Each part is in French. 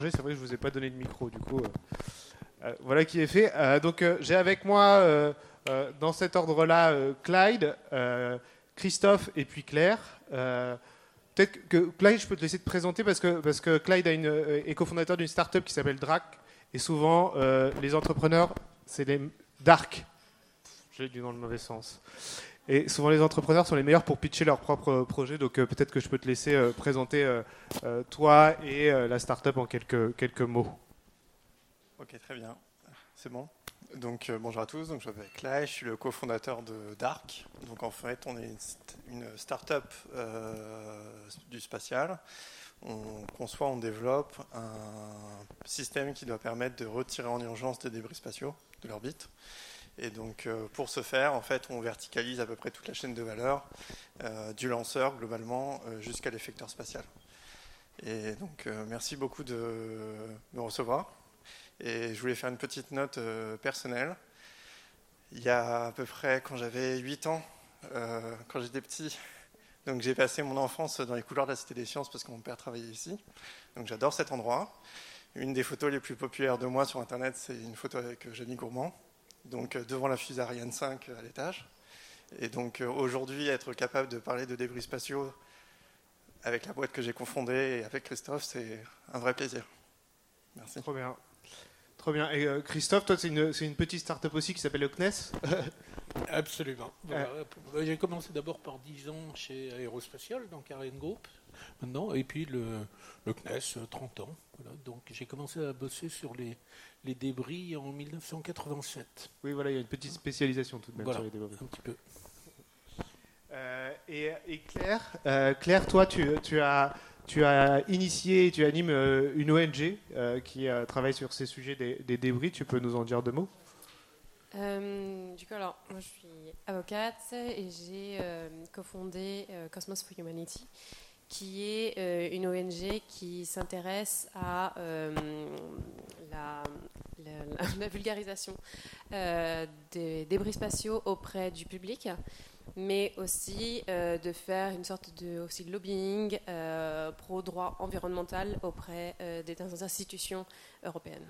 C'est vrai que je vous ai pas donné de micro, du coup, voilà qui est fait. Donc j'ai avec moi, dans cet ordre-là, Clyde, Christophe et puis Claire. Peut-être que Clyde, je peux te laisser te présenter parce que Clyde est cofondateur d'une startup qui s'appelle Drac. Et souvent, les entrepreneurs, c'est les Dark. J'ai dit dans le mauvais sens. Et souvent, les entrepreneurs sont les meilleurs pour pitcher leur propre projet. Donc, peut-être que je peux te laisser présenter toi et la startup en quelques mots. Ok, très bien. C'est bon. Donc, bonjour à tous. Donc, je m'appelle Clay, je suis le cofondateur de Dark. Donc, en fait, on est une startup du spatial. On conçoit, on développe un système qui doit permettre de retirer en urgence des débris spatiaux de l'orbite. Et donc, pour ce faire, en fait, on verticalise à peu près toute la chaîne de valeur, du lanceur globalement jusqu'à l'effecteur spatial. Et donc, merci beaucoup de me recevoir. Et je voulais faire une petite note personnelle. Il y a à peu près, quand j'avais 8 ans, quand j'étais petit, donc j'ai passé mon enfance dans les couloirs de la Cité des Sciences parce que mon père travaillait ici. Donc j'adore cet endroit. Une des photos les plus populaires de moi sur Internet, c'est une photo avec Jamie Gourmand, donc devant la fusée Ariane 5 à l'étage. Et donc aujourd'hui, être capable de parler de débris spatiaux avec la boîte que j'ai confondée et avec Christophe, c'est un vrai plaisir. Merci. Trop bien. Trop bien. Et Christophe, toi, c'est une petite start-up aussi qui s'appelle le CNES. Absolument. Voilà. J'ai commencé d'abord par 10 ans chez Aérospatial, donc Ariane Group, maintenant, et puis le CNES, 30 ans. Voilà. Donc j'ai commencé à bosser sur les débris en 1987. Oui, voilà, il y a une petite spécialisation tout de même voilà, sur les débris. Un petit peu. Et Claire, Claire, toi, tu as initié et tu animes une ONG qui travaille sur ces sujets des débris. Tu peux nous en dire deux mots? Du coup, alors, moi je suis avocate et j'ai cofondé Cosmos for Humanity, qui est une ONG qui s'intéresse à la vulgarisation des débris spatiaux auprès du public, mais aussi de faire une sorte de lobbying pro-droit environnemental auprès des institutions européennes.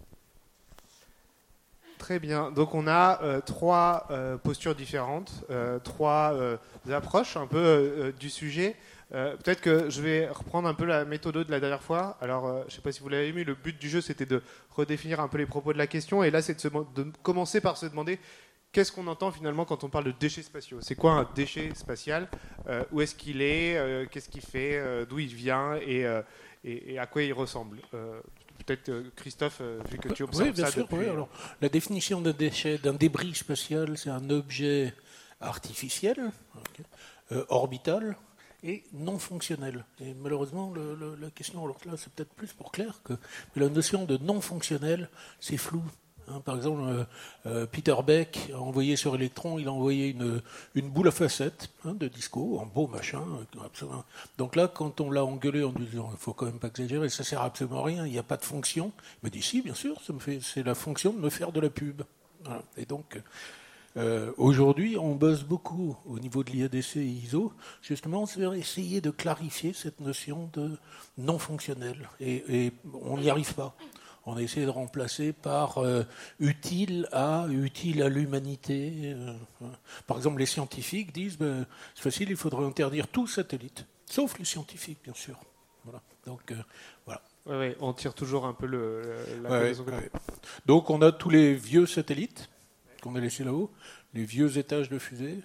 Très bien. Donc on a trois postures différentes, trois approches un peu du sujet. Peut-être que je vais reprendre un peu la méthode de la dernière fois. Alors, je ne sais pas si vous l'avez vu, le but du jeu, c'était de redéfinir un peu les propos de la question. Et là, c'est de commencer par se demander qu'est-ce qu'on entend finalement quand on parle de déchets spatiaux. C'est quoi un déchet spatial? Où est-ce qu'il est? Qu'est-ce qu'il fait? D'où il vient? Et à quoi il ressemble? Peut-être Christophe, vu que tu observes oui, bien ça sûr, depuis... oui. Alors, la définition d'un déchet, d'un débris spatial, c'est un objet artificiel, orbital, et non fonctionnel. Et malheureusement, la question, alors là, c'est peut-être plus pour Claire, mais la notion de non fonctionnel, c'est flou. Par exemple, Peter Beck a envoyé sur Electron, il a envoyé une boule à facettes de disco, en beau machin. Absolument. Donc là, quand on l'a engueulé en disant, il faut quand même pas exagérer, ça sert absolument à rien, il n'y a pas de fonction, il m'a dit, si, bien sûr, c'est la fonction de me faire de la pub. Voilà. Et donc, aujourd'hui, on bosse beaucoup au niveau de l'IADC et ISO, justement, sur essayer de clarifier cette notion de non fonctionnel. Et on n'y arrive pas. On a essayé de remplacer par utile à l'humanité. Par exemple, les scientifiques disent c'est facile, il faudrait interdire tout satellite, sauf les scientifiques, bien sûr. Voilà. Donc, voilà. Ouais, on tire toujours un peu la combinaison. Ouais. Donc, on a tous les vieux satellites qu'on a laissés là-haut, les vieux étages de fusée,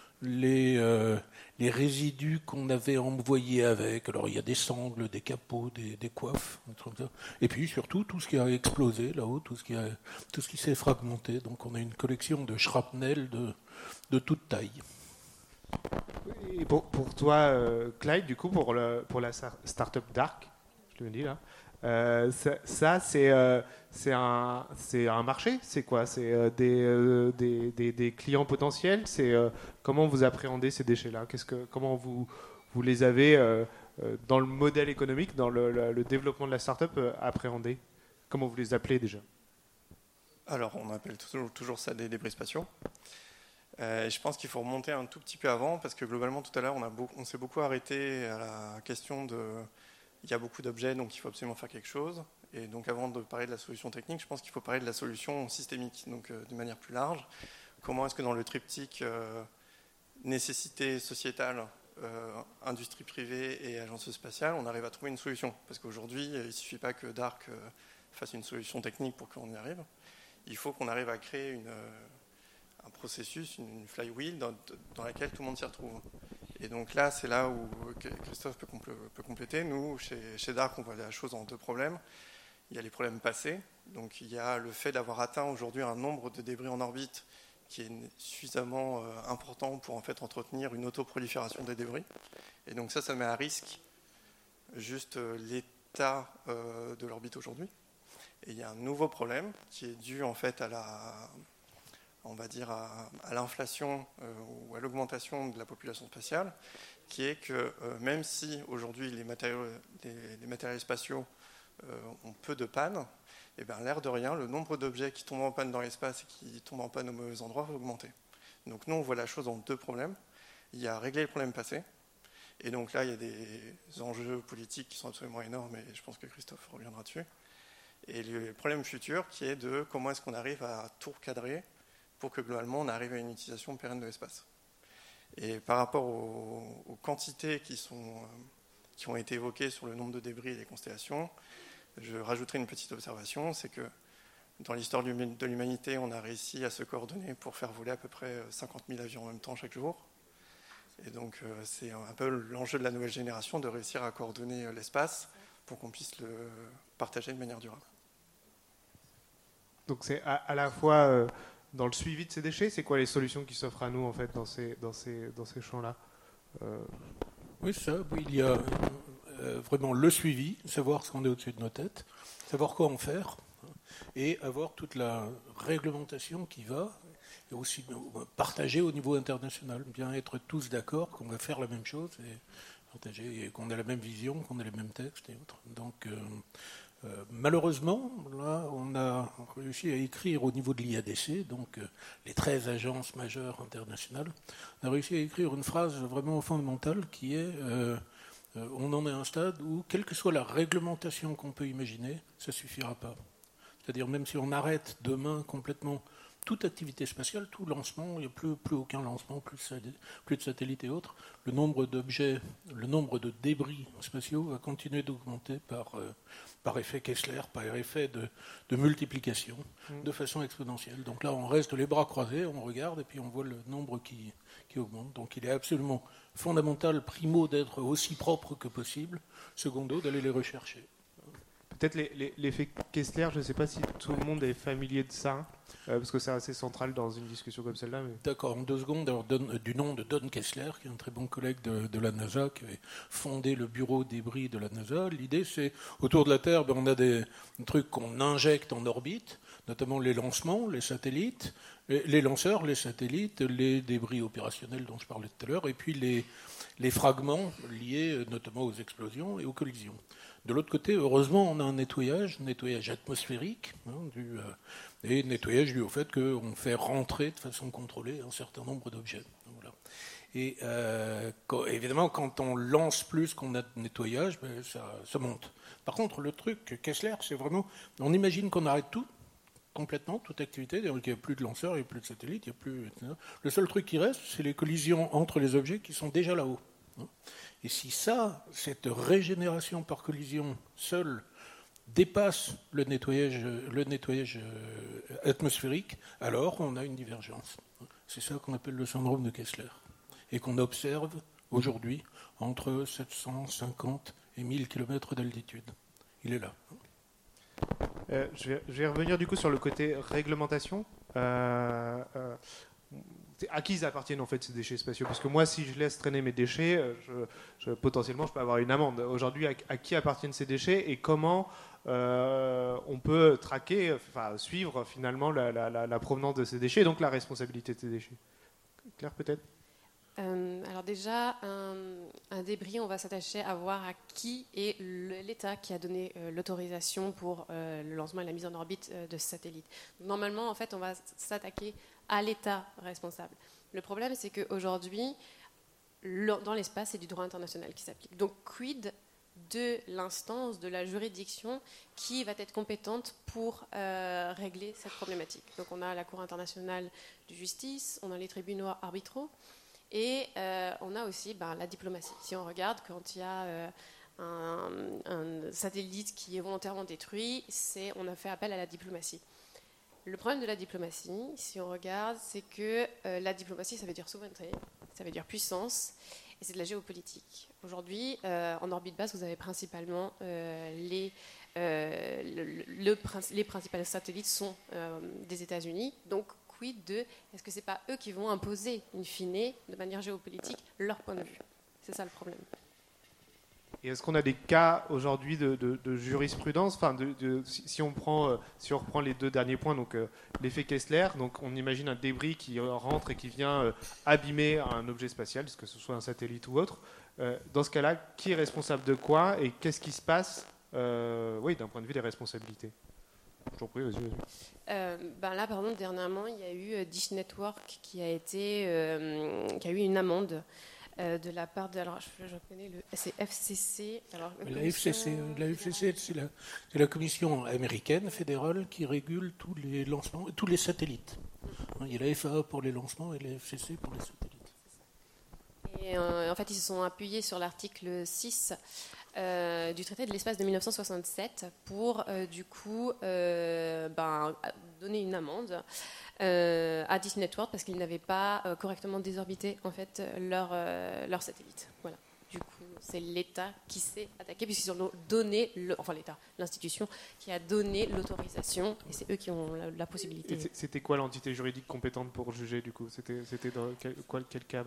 les résidus qu'on avait envoyés avec. Alors il y a des sangles, des capots, des coiffes, des trucs comme ça. Et puis surtout tout ce qui a explosé là-haut, tout ce qui s'est fragmenté. Donc on a une collection de shrapnel de toute taille. Et pour toi, Clyde, du coup, pour la startup Dark, je le dis là, ça c'est un marché. C'est quoi? C'est des clients potentiels. C'est comment vous appréhendez ces déchets-là? Comment vous les avez dans le modèle économique, dans le développement de la startup appréhendés? Comment vous les appelez déjà? Alors, on appelle toujours ça des débris spatiaux. Je pense qu'il faut remonter un tout petit peu avant, parce que globalement, tout à l'heure, on s'est beaucoup arrêté à la question de... Il y a beaucoup d'objets, donc il faut absolument faire quelque chose. Et donc avant de parler de la solution technique, je pense qu'il faut parler de la solution systémique, donc de manière plus large. Comment est-ce que dans le triptyque nécessité sociétale, industrie privée et agence spatiale, on arrive à trouver une solution? Parce qu'aujourd'hui, il ne suffit pas que Dark fasse une solution technique pour qu'on y arrive. Il faut qu'on arrive à créer un processus, une flywheel dans laquelle tout le monde s'y retrouve. Et donc là, c'est là où Christophe peut compléter. Nous, chez Dark, on voit la chose en deux problèmes. Il y a les problèmes passés. Donc il y a le fait d'avoir atteint aujourd'hui un nombre de débris en orbite qui est suffisamment important pour en fait entretenir une autoprolifération des débris. Et donc ça met à risque juste l'état de l'orbite aujourd'hui. Et il y a un nouveau problème qui est dû en fait à l'inflation ou à l'augmentation de la population spatiale, qui est que même si aujourd'hui les matériels spatiaux ont peu de panne, et bien, l'air de rien, le nombre d'objets qui tombent en panne dans l'espace et qui tombent en panne au mauvais endroit va augmenter. Donc nous, on voit la chose en deux problèmes. Il y a régler le problème passé, et donc là, il y a des enjeux politiques qui sont absolument énormes, et je pense que Christophe reviendra dessus. Et le problème futur, qui est de comment est-ce qu'on arrive à tout recadrer pour que globalement, on arrive à une utilisation pérenne de l'espace. Et par rapport aux quantités qui ont été évoquées sur le nombre de débris et des constellations, je rajouterai une petite observation, c'est que dans l'histoire de l'humanité, on a réussi à se coordonner pour faire voler à peu près 50 000 avions en même temps chaque jour. Et donc c'est un peu l'enjeu de la nouvelle génération de réussir à coordonner l'espace pour qu'on puisse le partager de manière durable. Donc c'est à la fois dans le suivi de ces déchets, c'est quoi les solutions qui s'offrent à nous en fait dans ces champs-là Oui, il y a vraiment le suivi, savoir ce qu'on est au-dessus de nos têtes, savoir quoi en faire, et avoir toute la réglementation qui va, et aussi partager au niveau international, bien être tous d'accord qu'on va faire la même chose, et partager, et qu'on a la même vision, qu'on a les mêmes textes et autres. Donc malheureusement, là, on a réussi à écrire au niveau de l'IADC, donc les 13 agences majeures internationales, on a réussi à écrire une phrase vraiment fondamentale qui est on en est à un stade où, quelle que soit la réglementation qu'on peut imaginer, ça ne suffira pas. C'est-à-dire, même si on arrête demain complètement toute activité spatiale, tout lancement, il n'y a plus aucun lancement, plus de satellites et autres, le nombre d'objets, le nombre de débris spatiaux va continuer d'augmenter par effet Kessler, par effet de multiplication, de façon exponentielle. Donc là, on reste les bras croisés, on regarde et puis on voit le nombre qui augmente. Donc il est absolument fondamental, primo, d'être aussi propre que possible, secondo, d'aller les rechercher. Peut-être l'effet Kessler, je ne sais pas si tout le monde est familier de ça, parce que c'est assez central dans une discussion comme celle-là. Mais... D'accord, en 2 secondes, alors, du nom de Don Kessler, qui est un très bon collègue de la NASA, qui avait fondé le bureau débris de la NASA. L'idée, c'est, autour de la Terre, on a des trucs qu'on injecte en orbite, notamment les lancements, les satellites, les lanceurs, les satellites, les débris opérationnels dont je parlais tout à l'heure, et puis les fragments liés notamment aux explosions et aux collisions. De l'autre côté, heureusement, on a un nettoyage atmosphérique, et nettoyage dû au fait qu'on fait rentrer de façon contrôlée un certain nombre d'objets. Voilà. Et évidemment, quand on lance plus qu'on a de nettoyage, ça monte. Par contre, le truc Kessler, c'est vraiment, on imagine qu'on arrête tout, complètement, toute activité, il n'y a plus de lanceurs, il n'y a plus de satellites, le seul truc qui reste, c'est les collisions entre les objets qui sont déjà là-haut. Et si cette régénération par collision seule dépasse le nettoyage atmosphérique, alors on a une divergence. C'est ça qu'on appelle le syndrome de Kessler, et qu'on observe aujourd'hui entre 750 et 1000 km d'altitude. Il est là. Je vais revenir du coup sur le côté réglementation. À qui ils appartiennent en fait ces déchets spatiaux? Parce que moi, si je laisse traîner mes déchets, potentiellement, je peux avoir une amende. Aujourd'hui, à qui appartiennent ces déchets et comment on peut traquer, suivre finalement la provenance de ces déchets et donc la responsabilité de ces déchets? Claire, peut-être? Alors déjà, un débris, on va s'attacher à voir à qui est l'État qui a donné l'autorisation pour le lancement et la mise en orbite de ce satellite. Normalement, en fait, on va s'attaquer à l'État responsable. Le problème, c'est qu'aujourd'hui, dans l'espace, c'est du droit international qui s'applique. Donc, quid de l'instance, de la juridiction qui va être compétente pour régler cette problématique. Donc on a la Cour internationale de justice, on a les tribunaux arbitraux et on a aussi la diplomatie. Si on regarde, quand il y a un satellite qui est volontairement détruit, on a fait appel à la diplomatie. Le problème de la diplomatie, si on regarde, c'est que la diplomatie, ça veut dire souveraineté, ça veut dire puissance, et c'est de la géopolitique. Aujourd'hui, en orbite basse, vous avez principalement les principaux satellites sont des États-Unis. Donc, quid de, est-ce que ce n'est pas eux qui vont imposer, in fine, de manière géopolitique, leur point de vue? C'est ça le problème. Et est-ce qu'on a des cas aujourd'hui de jurisprudence, enfin si on reprend les 2 derniers points, donc l'effet Kessler, donc on imagine un débris qui rentre et qui vient abîmer un objet spatial, que ce soit un satellite ou autre. Dans ce cas-là, qui est responsable de quoi et qu'est-ce qui se passe d'un point de vue des responsabilités? Je t'en prie, vas-y. Là, par exemple, dernièrement, il y a eu Dish Network qui a eu une amende de la part de, alors je connais c'est FCC. Alors, la FCC, c'est la commission américaine fédérale qui régule tous les lancements, tous les satellites. Il y a la FAA pour les lancements et la FCC pour les satellites. Et en fait, ils se sont appuyés sur l'article 6 du traité de l'espace de 1967 pour donner une amende à Dish Network parce qu'ils n'avaient pas correctement désorbité en fait leur satellite. Voilà. Du coup, c'est l'État qui s'est attaqué puisqu'ils ont donné l'institution qui a donné l'autorisation et c'est eux qui ont la possibilité. Et c'était quoi l'entité juridique compétente pour juger du coup? C'était dans quel cadre?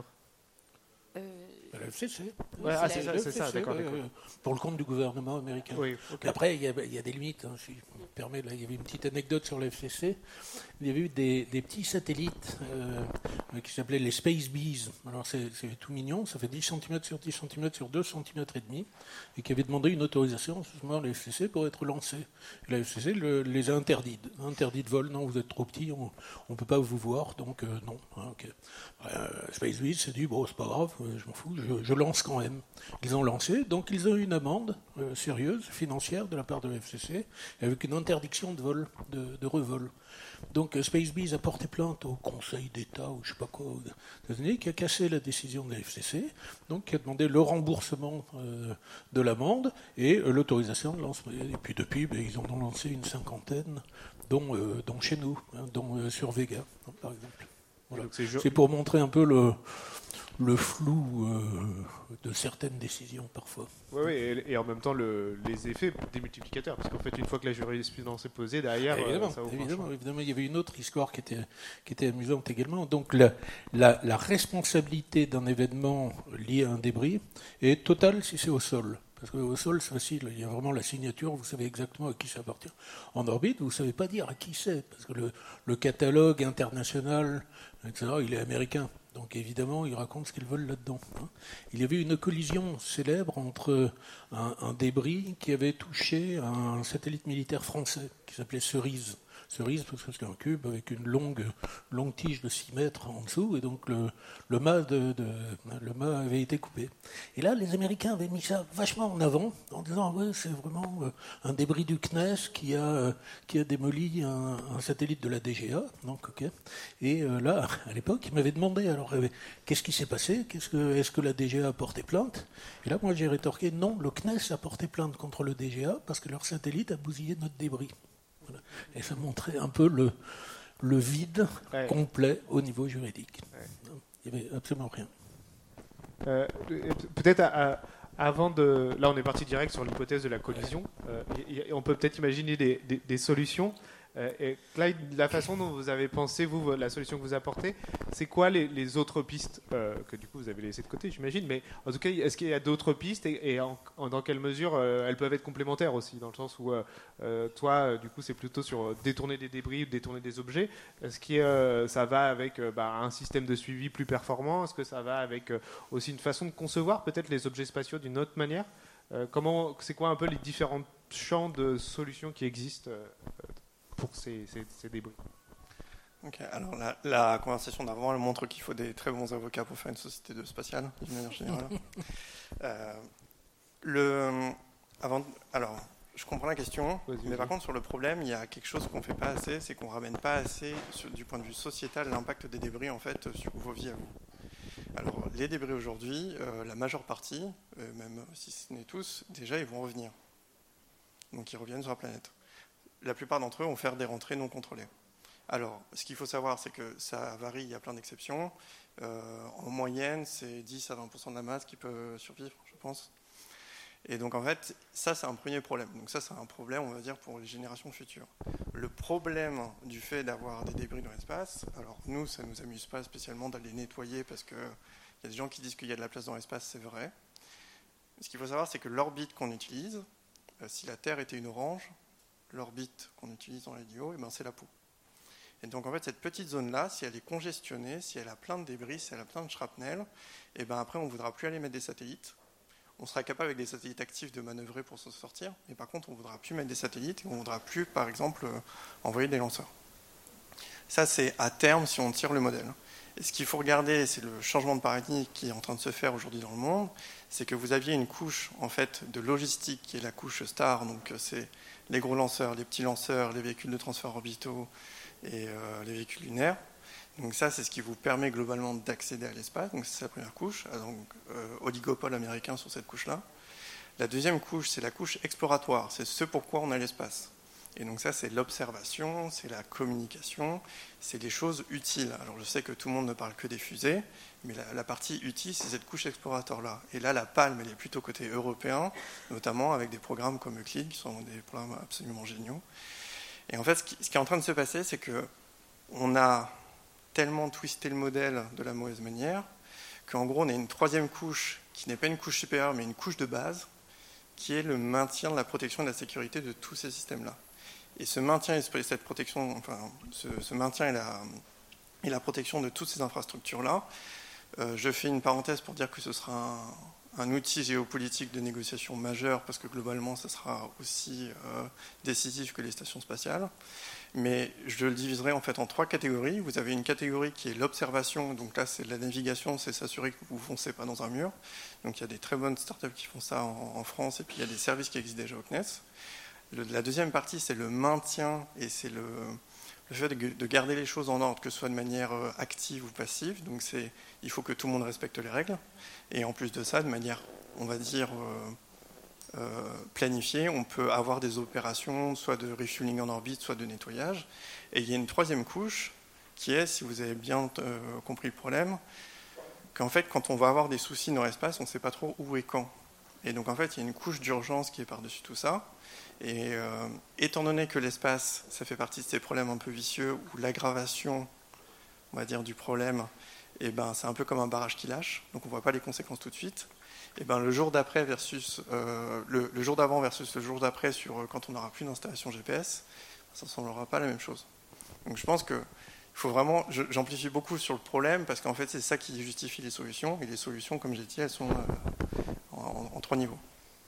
La FCC. Ouais, c'est ça, d'accord. Pour le compte du gouvernement américain. Oui, okay. Après, il y a des limites. Si je me permets, là, il y avait une petite anecdote sur la FCC. Il y avait eu des petits satellites qui s'appelaient les Space Bees. Alors, c'est tout mignon. Ça fait 10 cm sur 10 cm sur 2 cm et demi. Et qui avaient demandé une autorisation justement à la FCC pour être lancés. Et la FCC les a interdits. Interdits de vol. Non, vous êtes trop petits. On ne peut pas vous voir. Donc, non. Okay. Space Bees s'est dit, bon, c'est pas grave. Je m'en fous. Je lance quand même. Ils ont lancé, donc ils ont eu une amende sérieuse, financière, de la part de la FCC, avec une interdiction de vol, de revol. Donc Space Bees a porté plainte au Conseil d'État, ou je ne sais pas quoi, aux États-Unis, qui a cassé la décision de la FCC, donc qui a demandé le remboursement de l'amende et l'autorisation de lancement. Et puis depuis, ils en ont lancé une cinquantaine, dont chez nous, dont sur Vega, par exemple. Voilà. C'est pour montrer un peu le flou de certaines décisions parfois. Oui, et en même temps les effets démultiplicateurs, parce qu'en fait une fois que la jurisprudence est posée, derrière, ça vaut évidemment, il y avait une autre histoire qui était amusante également. Donc la responsabilité d'un événement lié à un débris est totale si c'est au sol. Parce qu'au sol, c'est facile, il y a vraiment la signature, vous savez exactement à qui ça appartient. En orbite, vous ne savez pas dire à qui c'est, parce que le catalogue international, etc., il est américain. Donc évidemment, ils racontent ce qu'ils veulent là-dedans. Il y avait une collision célèbre entre un débris qui avait touché un satellite militaire français qui s'appelait Cerise. Cerise parce que c'était un cube avec une longue tige de 6 mètres en dessous, et donc le mât avait été coupé. Et là, les Américains avaient mis ça vachement en avant, en disant ouais, c'est vraiment un débris du CNES qui a démoli un satellite de la DGA. Donc, okay. Et là, à l'époque, ils m'avaient demandé alors qu'est-ce qui s'est passé, est-ce que la DGA a porté plainte? Et là, moi, j'ai rétorqué non, le CNES a porté plainte contre le DGA parce que leur satellite a bousillé notre débris. Voilà. Et ça montrait un peu le vide complet au niveau juridique. Il n'y avait absolument rien. Peut-être avant de... Là, on est parti direct sur l'hypothèse de la collision. On peut peut-être imaginer des solutions. Et Clyde, la façon dont vous avez pensé, vous, la solution que vous apportez, c'est quoi les autres pistes que du coup vous avez laissées de côté, j'imagine, mais en tout cas, est-ce qu'il y a d'autres pistes et dans quelle mesure elles peuvent être complémentaires aussi, dans le sens où toi, du coup, c'est plutôt sur détourner des débris ou détourner des objets. Est-ce que ça va avec un système de suivi plus performant? Est-ce que ça va avec aussi une façon de concevoir peut-être les objets spatiaux d'une autre manière? C'est quoi un peu les différents champs de solutions qui existent pour ces débris? Ok, alors la conversation d'avant, elle montre qu'il faut des très bons avocats pour faire une société spatiale, d'une manière générale. Alors, je comprends la question, mais par contre, sur le problème, il y a quelque chose qu'on ne fait pas assez, c'est qu'on ne ramène pas assez, du point de vue sociétal, l'impact des débris en fait, sur vos vies à vous. Alors, les débris aujourd'hui, la majeure partie, même si ce n'est tous, déjà, ils vont revenir. Donc, ils reviennent sur la planète. La plupart d'entre eux vont faire des rentrées non contrôlées. Alors, ce qu'il faut savoir, c'est que ça varie, il y a plein d'exceptions. En moyenne, c'est 10 à 20% de la masse qui peut survivre, je pense. Et donc, en fait, ça, c'est un premier problème. Donc ça, c'est un problème, on va dire, pour les générations futures. Le problème du fait d'avoir des débris dans l'espace, alors nous, ça ne nous amuse pas spécialement d'aller nettoyer parce qu'il y a des gens qui disent qu'il y a de la place dans l'espace, c'est vrai. Ce qu'il faut savoir, c'est que l'orbite qu'on utilise, si la Terre était une orange, l'orbite qu'on utilise dans l'hélium, eh ben, c'est la peau. Et donc, en fait, cette petite zone-là, si elle est congestionnée, si elle a plein de débris, si elle a plein de shrapnel, eh ben, après, on ne voudra plus aller mettre des satellites. On sera capable avec des satellites actifs de manœuvrer pour se sortir, mais par contre on ne voudra plus mettre des satellites et on ne voudra plus, par exemple, envoyer des lanceurs. Ça, c'est à terme si on tire le modèle. Et ce qu'il faut regarder, c'est le changement de paradigme qui est en train de se faire aujourd'hui dans le monde, c'est que vous aviez une couche en fait, de logistique qui est la couche star, donc c'est les gros lanceurs, les petits lanceurs, les véhicules de transfert orbitaux et les véhicules lunaires. Donc ça, c'est ce qui vous permet globalement d'accéder à l'espace. Donc c'est la première couche, donc oligopole américain sur cette couche-là. La deuxième couche, c'est la couche exploratoire. C'est ce pourquoi on a l'espace. Et donc ça, c'est l'observation, c'est la communication, c'est les choses utiles. Alors je sais que tout le monde ne parle que des fusées, mais la partie utile, c'est cette couche exploratoire-là. Et là, la palme, elle est plutôt côté européen, notamment avec des programmes comme Euclid, qui sont des programmes absolument géniaux. Et en fait, ce qui est en train de se passer, c'est qu'on a tellement twisté le modèle de la mauvaise manière qu'en gros on a une troisième couche qui n'est pas une couche supérieure mais une couche de base qui est le maintien de la protection et de la sécurité de tous ces systèmes-là. Et ce maintien et cette protection, enfin ce maintien et la protection de toutes ces infrastructures-là, je fais une parenthèse pour dire que ce sera un outil géopolitique de négociation majeur parce que globalement ça sera aussi décisif que les stations spatiales. Mais je le diviserai en fait en trois catégories. Vous avez une catégorie qui est l'observation, donc là c'est de la navigation, c'est s'assurer que vous ne foncez pas dans un mur. Donc il y a des très bonnes startups qui font ça en France et puis il y a des services qui existent déjà au CNES. La deuxième partie c'est le maintien et c'est le fait de garder les choses en ordre, que ce soit de manière active ou passive. Donc il faut que tout le monde respecte les règles. Et en plus de ça, de manière, on va dire, planifiée, on peut avoir des opérations soit de refueling en orbite, soit de nettoyage. Et il y a une troisième couche qui est, si vous avez bien compris le problème, qu'en fait, quand on va avoir des soucis dans l'espace, on ne sait pas trop où et quand. Et donc, en fait, il y a une couche d'urgence qui est par-dessus tout ça. Et étant donné que l'espace, ça fait partie de ces problèmes un peu vicieux, où l'aggravation, on va dire, du problème, eh ben, c'est un peu comme un barrage qui lâche, donc on ne voit pas les conséquences tout de suite. Et ben, le jour d'après versus le jour d'avant versus le jour d'après sur quand on n'aura plus d'installation GPS, ça ne semblera pas la même chose. Donc je pense que il faut vraiment, j'amplifie beaucoup sur le problème parce qu'en fait c'est ça qui justifie les solutions, et les solutions, comme j'ai dit, elles sont en trois niveaux.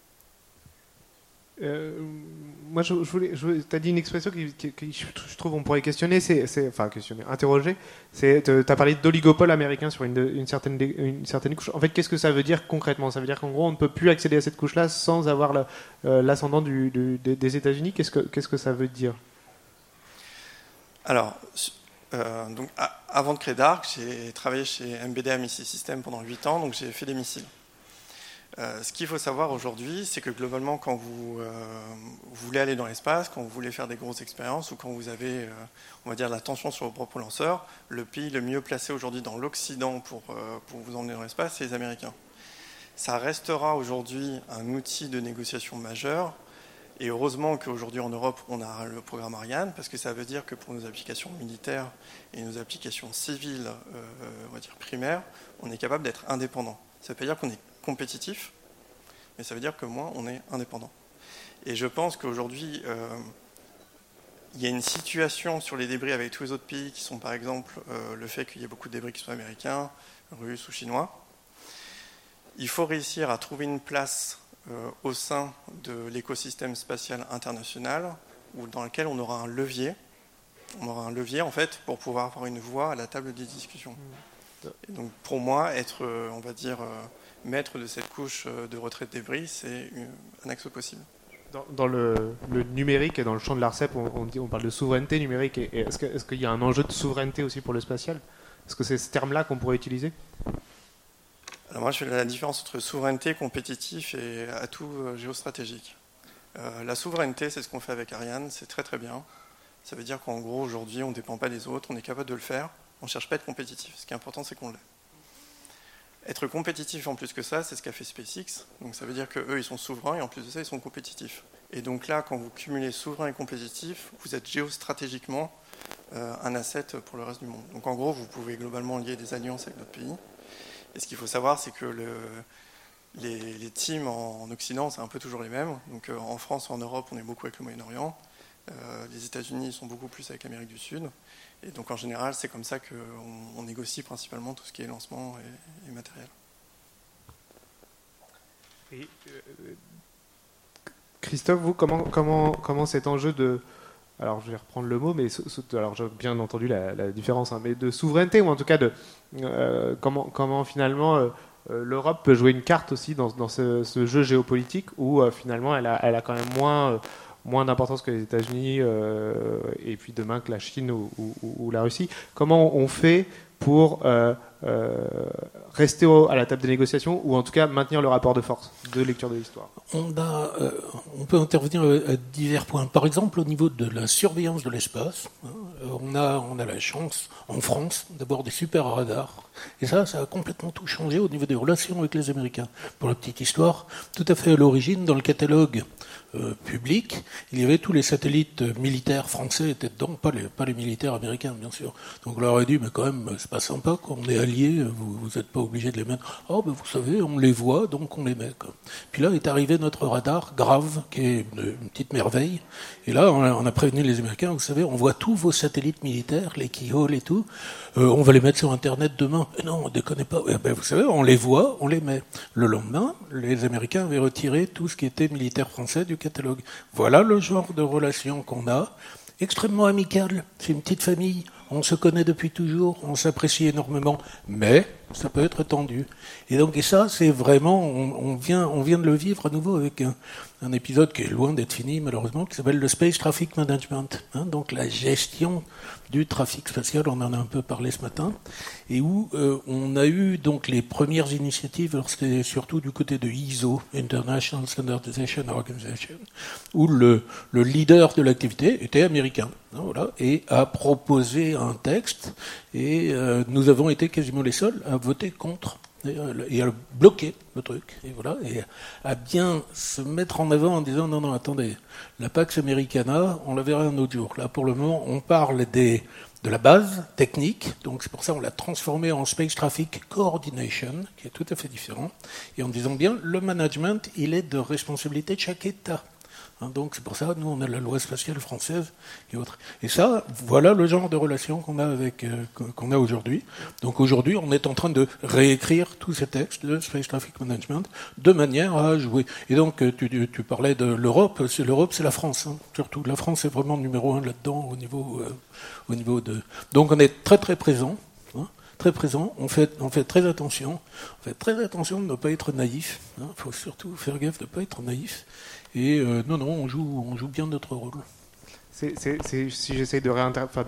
Moi, tu as dit une expression que je trouve on pourrait questionner, interroger. Tu as parlé d'oligopole américain sur une certaine couche. En fait, qu'est-ce que ça veut dire concrètement? Ça veut dire qu'en gros, on ne peut plus accéder à cette couche-là sans avoir l'ascendant des États-Unis. Qu'est-ce que ça veut dire? Alors, donc, avant de créer Dark, j'ai travaillé chez MBDA Missile System pendant 8 ans, donc j'ai fait des missiles. Ce qu'il faut savoir aujourd'hui, c'est que globalement, quand vous voulez aller dans l'espace, quand vous voulez faire des grosses expériences ou quand vous avez, on va dire, la tension sur vos propres lanceurs, le pays le mieux placé aujourd'hui dans l'Occident pour vous emmener dans l'espace, c'est les Américains. Ça restera aujourd'hui un outil de négociation majeur. Et heureusement qu'aujourd'hui en Europe, on a le programme Ariane, parce que ça veut dire que pour nos applications militaires et nos applications civiles, on va dire primaires, on est capable d'être indépendant. Ça ne veut pas dire qu'on est compétitif, mais ça veut dire que moi, on est indépendant. Et je pense qu'aujourd'hui, il y a une situation sur les débris avec tous les autres pays qui sont par exemple le fait qu'il y ait beaucoup de débris qui soient américains, russes ou chinois. Il faut réussir à trouver une place au sein de l'écosystème spatial international dans lequel on aura un levier. On aura un levier en fait pour pouvoir avoir une voix à la table des discussions. Et donc pour moi, être, on va dire, maître de cette couche de retrait de débris, c'est un axe possible. Dans le numérique et dans le champ de l'ARCEP, on parle de souveraineté numérique. Et est-ce qu'il y a un enjeu de souveraineté aussi pour le spatial ? Est-ce que c'est ce terme-là qu'on pourrait utiliser ? Alors moi, je fais la différence entre souveraineté, compétitif et atout géostratégique. La souveraineté, c'est ce qu'on fait avec Ariane, c'est très très bien. Ça veut dire qu'en gros, aujourd'hui, on ne dépend pas des autres, on est capable de le faire, on ne cherche pas à être compétitif. Ce qui est important, c'est qu'on l'est. Être compétitif en plus que ça, c'est ce qu'a fait SpaceX. Donc ça veut dire qu'eux, ils sont souverains et en plus de ça, ils sont compétitifs. Et donc là, quand vous cumulez souverain et compétitif, vous êtes géostratégiquement un asset pour le reste du monde. Donc en gros, vous pouvez globalement lier des alliances avec d'autres pays. Et ce qu'il faut savoir, c'est que les teams en Occident, c'est un peu toujours les mêmes. Donc en France, en Europe, on est beaucoup avec le Moyen-Orient. Les États-Unis sont beaucoup plus avec l'Amérique du Sud. Et donc en général, c'est comme ça qu'on négocie principalement tout ce qui est lancement et matériel. Et, Christophe, vous, comment cet enjeu de... Alors je vais reprendre le mot, mais alors j'ai bien entendu la différence, hein, mais de souveraineté, ou en tout cas de comment finalement l'Europe peut jouer une carte aussi dans ce jeu géopolitique où finalement elle a quand même moins d'importance que les États-Unis et puis demain que la Chine ou la Russie. Comment on fait pour rester à la table des négociations ou en tout cas maintenir le rapport de force de lecture de l'histoire ? On peut intervenir à divers points. Par exemple, au niveau de la surveillance de l'espace, on a la chance, en France, d'avoir des super radars. Et ça a complètement tout changé au niveau des relations avec les Américains. Pour la petite histoire, tout à fait à l'origine, dans le catalogue public, il y avait tous les satellites militaires français étaient dedans, pas les militaires américains, bien sûr. Donc on leur a dit, mais quand même, c'est pas sympa, quoi. On est alliés, vous n'êtes pas obligés de les mettre. Oh, ben vous savez, on les voit, donc on les met, quoi. Puis là est arrivé notre radar, Grave, qui est une petite merveille. Et là, on a prévenu les Américains, vous savez, on voit tous vos satellites militaires, les Keyhole et tout, on va les mettre sur Internet demain. Mais non, on déconne pas. Eh ben, vous savez, on les voit, on les met. Le lendemain, les Américains avaient retiré tout ce qui était militaire français du catalogue. Voilà le genre de relation qu'on a, extrêmement amicale. C'est une petite famille, on se connaît depuis toujours, on s'apprécie énormément, mais ça peut être tendu. Et ça, c'est vraiment, on vient de le vivre à nouveau avec un épisode qui est loin d'être fini, malheureusement, qui s'appelle le Space Traffic Management. Donc la gestion du trafic spatial, on en a un peu parlé ce matin, et où on a eu donc les premières initiatives, alors c'était surtout du côté de ISO, International Standardization Organization, où le leader de l'activité était américain, voilà, et a proposé un texte, et nous avons été quasiment les seuls à voter contre. Et à bloquer le truc, et voilà, et à bien se mettre en avant en disant non, attendez, la Pax Americana, on la verra un autre jour. Là, pour le moment, on parle de la base technique, donc c'est pour ça qu'on l'a transformé en Space Traffic Coordination, qui est tout à fait différent, et en disant bien, le management, il est de responsabilité de chaque État. Donc c'est pour ça, nous on a la loi spatiale française et autres. Et ça, voilà le genre de relation qu'on a aujourd'hui. Donc aujourd'hui, on est en train de réécrire tous ces textes de Space Traffic Management de manière à jouer. Et donc tu parlais de l'Europe, c'est la France, hein, surtout. La France est vraiment numéro 1 là-dedans au niveau de. Donc on est très très présent. Très présent, on fait très attention. On fait très attention de ne pas être naïf. Il faut surtout faire gaffe de ne pas être naïf. Et non, on joue bien notre rôle. Si j'essaye de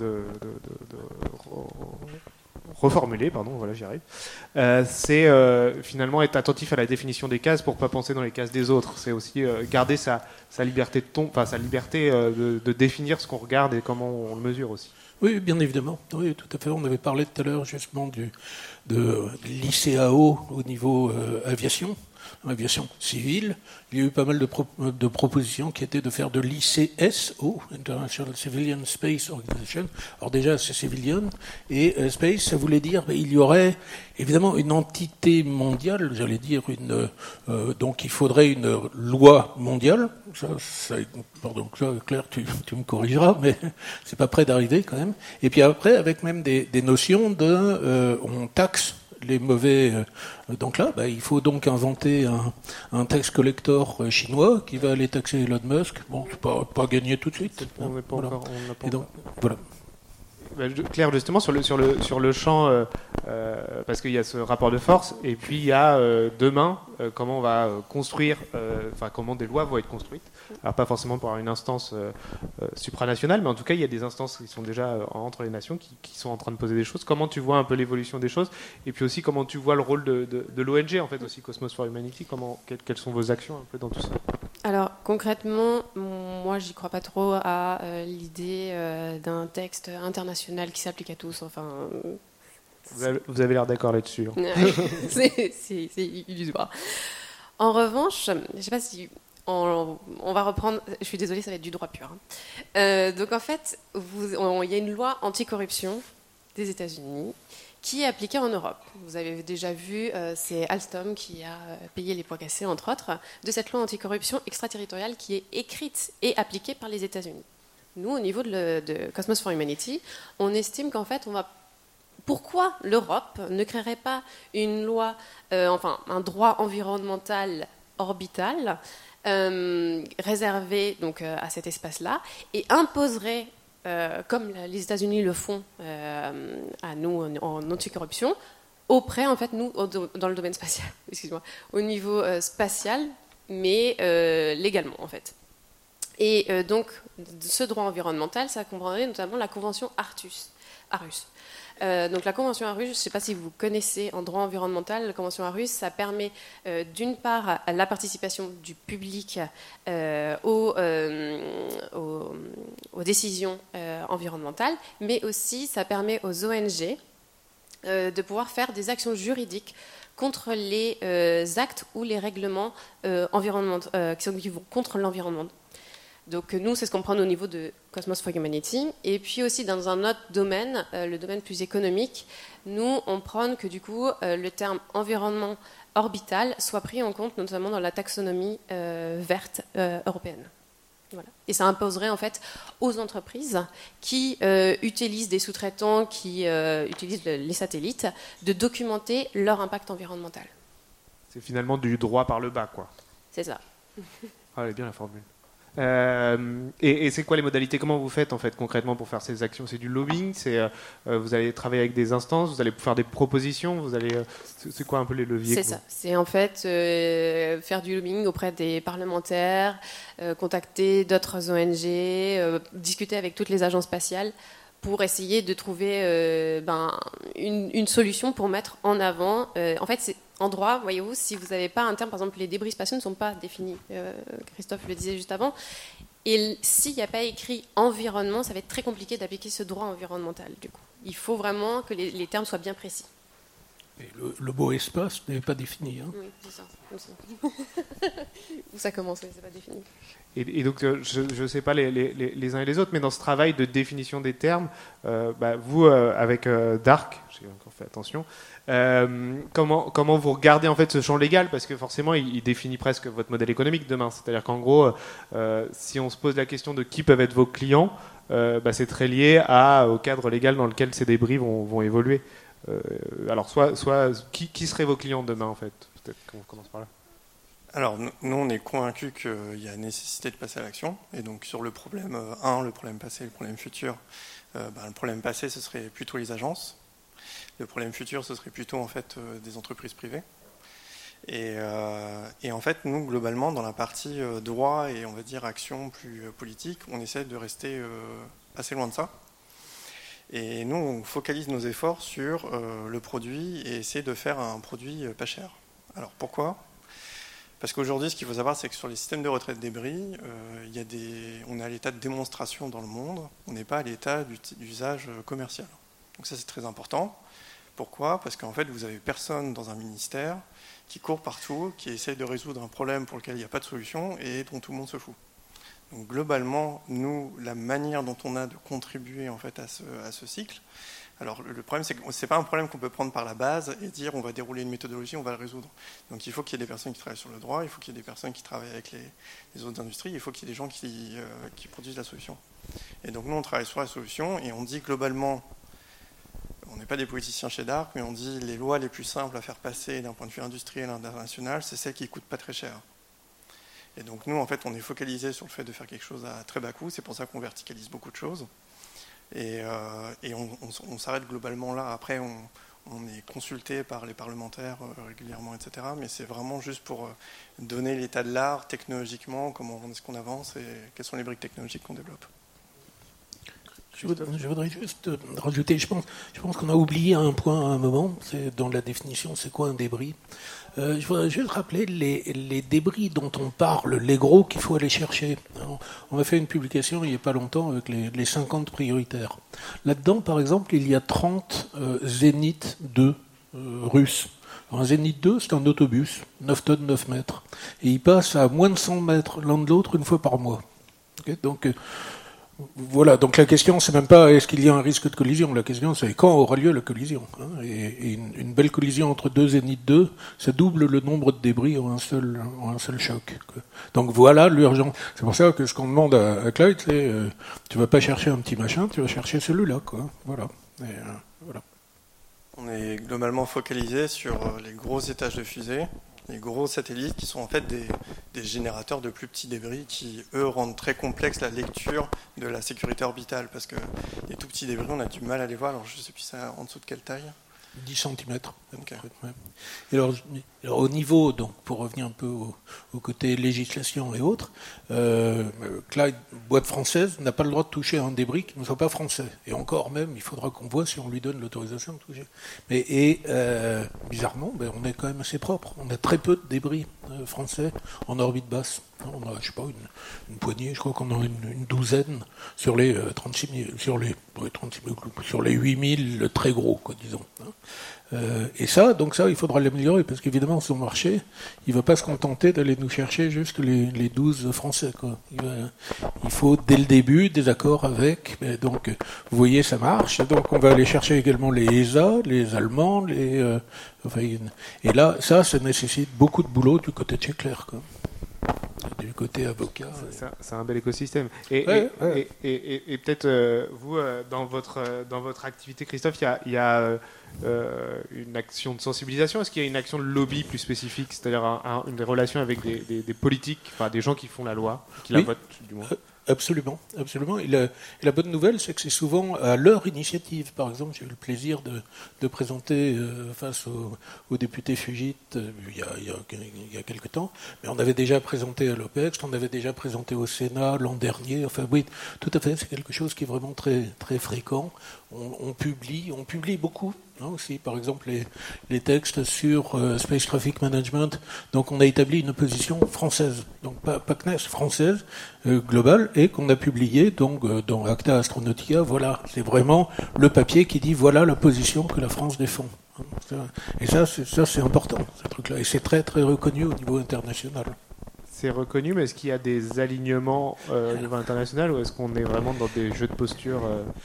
reformuler, pardon, voilà, j'y arrive. C'est finalement être attentif à la définition des cases pour pas penser dans les cases des autres. C'est aussi garder sa liberté sa liberté de définir ce qu'on regarde et comment on le mesure aussi. Oui, bien évidemment. Oui, tout à fait. On avait parlé tout à l'heure justement de l'ICAO au niveau aviation civile. Il y a eu pas mal de propositions qui étaient de faire de l'ICSO, International Civilian Space Organization. Alors déjà, c'est civilian, et space, ça voulait dire il y aurait évidemment une entité mondiale, j'allais dire donc il faudrait une loi mondiale. Pardon, Claire, tu me corrigeras, mais c'est pas près d'arriver quand même. Et puis après, avec même des notions on taxe les mauvais. Donc là, il faut donc inventer un tax collector chinois qui va aller taxer Elon Musk. Bon, c'est pas gagné tout de suite. On n'est pas voilà. encore. Et donc, voilà. Claire, justement, sur le champ, parce qu'il y a ce rapport de force, et puis il y a demain, comment on va construire, comment des lois vont être construites. Alors pas forcément pour avoir une instance supranationale, mais en tout cas, il y a des instances qui sont déjà entre les nations, qui sont en train de poser des choses. Comment tu vois un peu l'évolution des choses, et puis aussi comment tu vois le rôle de l'ONG, en fait, aussi Cosmos for Humanity, quelles sont vos actions un peu dans tout ça? Alors concrètement, moi j'y crois pas trop à l'idée d'un texte international qui s'applique à tous. Enfin, vous avez l'air d'accord là-dessus. Hein. c'est illusoire. En revanche, je ne sais pas si on va reprendre. Je suis désolée, ça va être du droit pur. Hein. Donc en fait, il y a une loi anticorruption des États-Unis qui est appliquée en Europe. Vous avez déjà vu, c'est Alstom qui a payé les pots cassés, entre autres, de cette loi anticorruption extraterritoriale qui est écrite et appliquée par les États-Unis. Nous, au niveau de Cosmos for Humanity, on estime qu'en fait, pourquoi l'Europe ne créerait pas une loi, un droit environnemental orbital réservé donc, à cet espace-là et imposerait comme les États-Unis le font à nous en anticorruption, auprès, en fait, nous, dans le domaine spatial, excuse-moi, au niveau spatial, mais légalement, en fait. Et donc, ce droit environnemental, ça comprendrait notamment la convention Arhus. Donc la convention Arhus, je ne sais pas si vous connaissez en droit environnemental, la convention Arhus, ça permet d'une part la participation du public aux décisions environnementales, mais aussi ça permet aux ONG de pouvoir faire des actions juridiques contre les actes ou les règlements environnementaux qui vont contre l'environnement. Donc nous, c'est ce qu'on prend au niveau de Cosmos for Humanity. Et puis aussi dans un autre domaine, le domaine plus économique, nous, on prône que du coup, le terme environnement orbital soit pris en compte, notamment dans la taxonomie verte européenne. Voilà. Et ça imposerait en fait aux entreprises qui utilisent des sous-traitants, qui utilisent les satellites, de documenter leur impact environnemental. C'est finalement du droit par le bas, quoi. C'est ça. Ah, elle est bien la formule. Et c'est quoi les modalités? Comment vous faites en fait concrètement pour faire ces actions? C'est du lobbying? Vous allez travailler avec des instances? Vous allez faire des propositions? C'est quoi un peu les leviers? C'est ça. C'est en fait faire du lobbying auprès des parlementaires, contacter d'autres ONG, discuter avec toutes les agences spatiales pour essayer de trouver une solution pour mettre en avant. En fait, c'est en droit, voyez-vous, si vous n'avez pas un terme, par exemple, les débris spatiaux ne sont pas définis. Christophe le disait juste avant. Et s'il n'y a pas écrit environnement, ça va être très compliqué d'appliquer ce droit environnemental. Du coup, il faut vraiment que les termes soient bien précis. Et le mot espace n'est pas défini. Hein. Oui, c'est ça. Où ça commence, c'est pas défini. Et donc, je ne sais pas les uns et les autres, mais dans ce travail de définition des termes, vous, avec Dark, j'ai encore fait attention, comment vous regardez en fait ce champ légal? Parce que forcément, il définit presque votre modèle économique demain. C'est-à-dire qu'en gros, si on se pose la question de qui peuvent être vos clients, c'est très lié au cadre légal dans lequel ces débris vont évoluer. Alors, qui seraient vos clients demain, en fait? Peut-être qu'on commence par là. Alors, nous, on est convaincus qu'il y a nécessité de passer à l'action. Et donc, sur le problème 1, le problème passé, le problème futur, le problème passé, ce serait plutôt les agences. Le problème futur, ce serait plutôt, en fait, des entreprises privées. Et en fait, nous, globalement, dans la partie droit et, on va dire, action plus politique, on essaie de rester assez loin de ça. Et nous, on focalise nos efforts sur le produit et essayer de faire un produit pas cher. Alors, pourquoi ? Parce qu'aujourd'hui, ce qu'il faut savoir, c'est que sur les systèmes de retraite de débris, on est à l'état de démonstration dans le monde, on n'est pas à l'état d'usage commercial. Donc ça, c'est très important. Pourquoi ? Parce qu'en fait, vous n'avez personne dans un ministère qui court partout, qui essaye de résoudre un problème pour lequel il n'y a pas de solution et dont tout le monde se fout. Donc globalement, nous, la manière dont on a de contribuer en fait à ce cycle, alors le problème, c'est que ce n'est pas un problème qu'on peut prendre par la base et dire on va dérouler une méthodologie, on va le résoudre. Donc il faut qu'il y ait des personnes qui travaillent sur le droit, il faut qu'il y ait des personnes qui travaillent avec les autres industries, il faut qu'il y ait des gens qui produisent la solution. Et donc nous, on travaille sur la solution et on dit globalement, on n'est pas des politiciens chez Dark, mais on dit les lois les plus simples à faire passer d'un point de vue industriel et international, c'est celles qui ne coûtent pas très cher. Et donc nous, en fait, on est focalisé sur le fait de faire quelque chose à très bas coût, c'est pour ça qu'on verticalise beaucoup de choses. Et on s'arrête globalement là. Après, on est consulté par les parlementaires régulièrement, etc. Mais c'est vraiment juste pour donner l'état de l'art technologiquement, comment est-ce qu'on avance et quelles sont les briques technologiques qu'on développe. Je voudrais juste rajouter, je pense qu'on a oublié un point à un moment, c'est dans la définition, c'est quoi un débris. Je voudrais juste rappeler les débris dont on parle, les gros qu'il faut aller chercher. Alors, on a fait une publication il n'y a pas longtemps avec les 50 prioritaires. Là-dedans, par exemple, il y a 30 Zénith 2 russes. Alors, un Zénith 2, c'est un autobus, 9 tonnes, 9 mètres. Et il passe à moins de 100 mètres l'un de l'autre une fois par mois. Okay, donc, voilà, donc la question, c'est même pas est-ce qu'il y a un risque de collision, la question c'est quand aura lieu la collision. Hein, et une belle collision entre deux Zénith 2, ça double le nombre de débris en un seul choc. Quoi. Donc voilà l'urgence. C'est pour ça que ce qu'on demande à Clyde, c'est tu vas pas chercher un petit machin, tu vas chercher celui-là. Quoi. Voilà. Voilà. On est globalement focalisé sur les gros étages de fusée, les gros satellites qui sont en fait des générateurs de plus petits débris qui, eux, rendent très complexe la lecture de la sécurité orbitale parce que les tout petits débris, on a du mal à les voir. Alors, je ne sais plus ça en dessous de quelle taille. 10 cm. Okay. Ouais. Et alors, au niveau, donc, pour revenir un peu au côté législation et autres, Clyde, boîte française, n'a pas le droit de toucher à un débris qui ne soit pas français. Et encore même, il faudra qu'on voit si on lui donne l'autorisation de toucher. Bizarrement, on est quand même assez propre. On a très peu de débris français en orbite basse. On a, je sais pas, une poignée, je crois qu'on a une douzaine sur les 36 000, sur les 8 000 très gros, quoi, disons. Et ça, il faudra l'améliorer, parce qu'évidemment, son marché, il ne va pas se contenter d'aller nous chercher juste les 12 Français. Quoi. Il faut, dès le début, des accords avec. Donc, vous voyez, ça marche. Donc, on va aller chercher également les ESA, les Allemands, et là, ça nécessite beaucoup de boulot du côté de chez Claire, quoi. Du côté avocat. C'est un bel écosystème. Et peut-être vous, dans votre activité, Christophe, il y a une action de sensibilisation. Est-ce qu'il y a une action de lobby plus spécifique, c'est-à-dire une relation avec des politiques, enfin des gens qui font la loi, qui la votent du moins? Absolument, absolument. Et la bonne nouvelle, c'est que c'est souvent à leur initiative. Par exemple, j'ai eu le plaisir de présenter face au député Fugite il y a quelque temps, mais on avait déjà présenté à l'OPEX, on avait déjà présenté au Sénat l'an dernier. Enfin oui, tout à fait, c'est quelque chose qui est vraiment très, très fréquent. On publie beaucoup. Aussi, par exemple, les textes sur Space Traffic Management. Donc, on a établi une position française, donc pas CNES, française, globale, et qu'on a publié donc dans Acta Astronautica. Voilà, c'est vraiment le papier qui dit voilà la position que la France défend. Et ça, c'est important, ce truc-là, et c'est très, très reconnu au niveau international. C'est reconnu, mais est-ce qu'il y a des alignements au niveau international, ou est-ce qu'on est vraiment dans des jeux de posture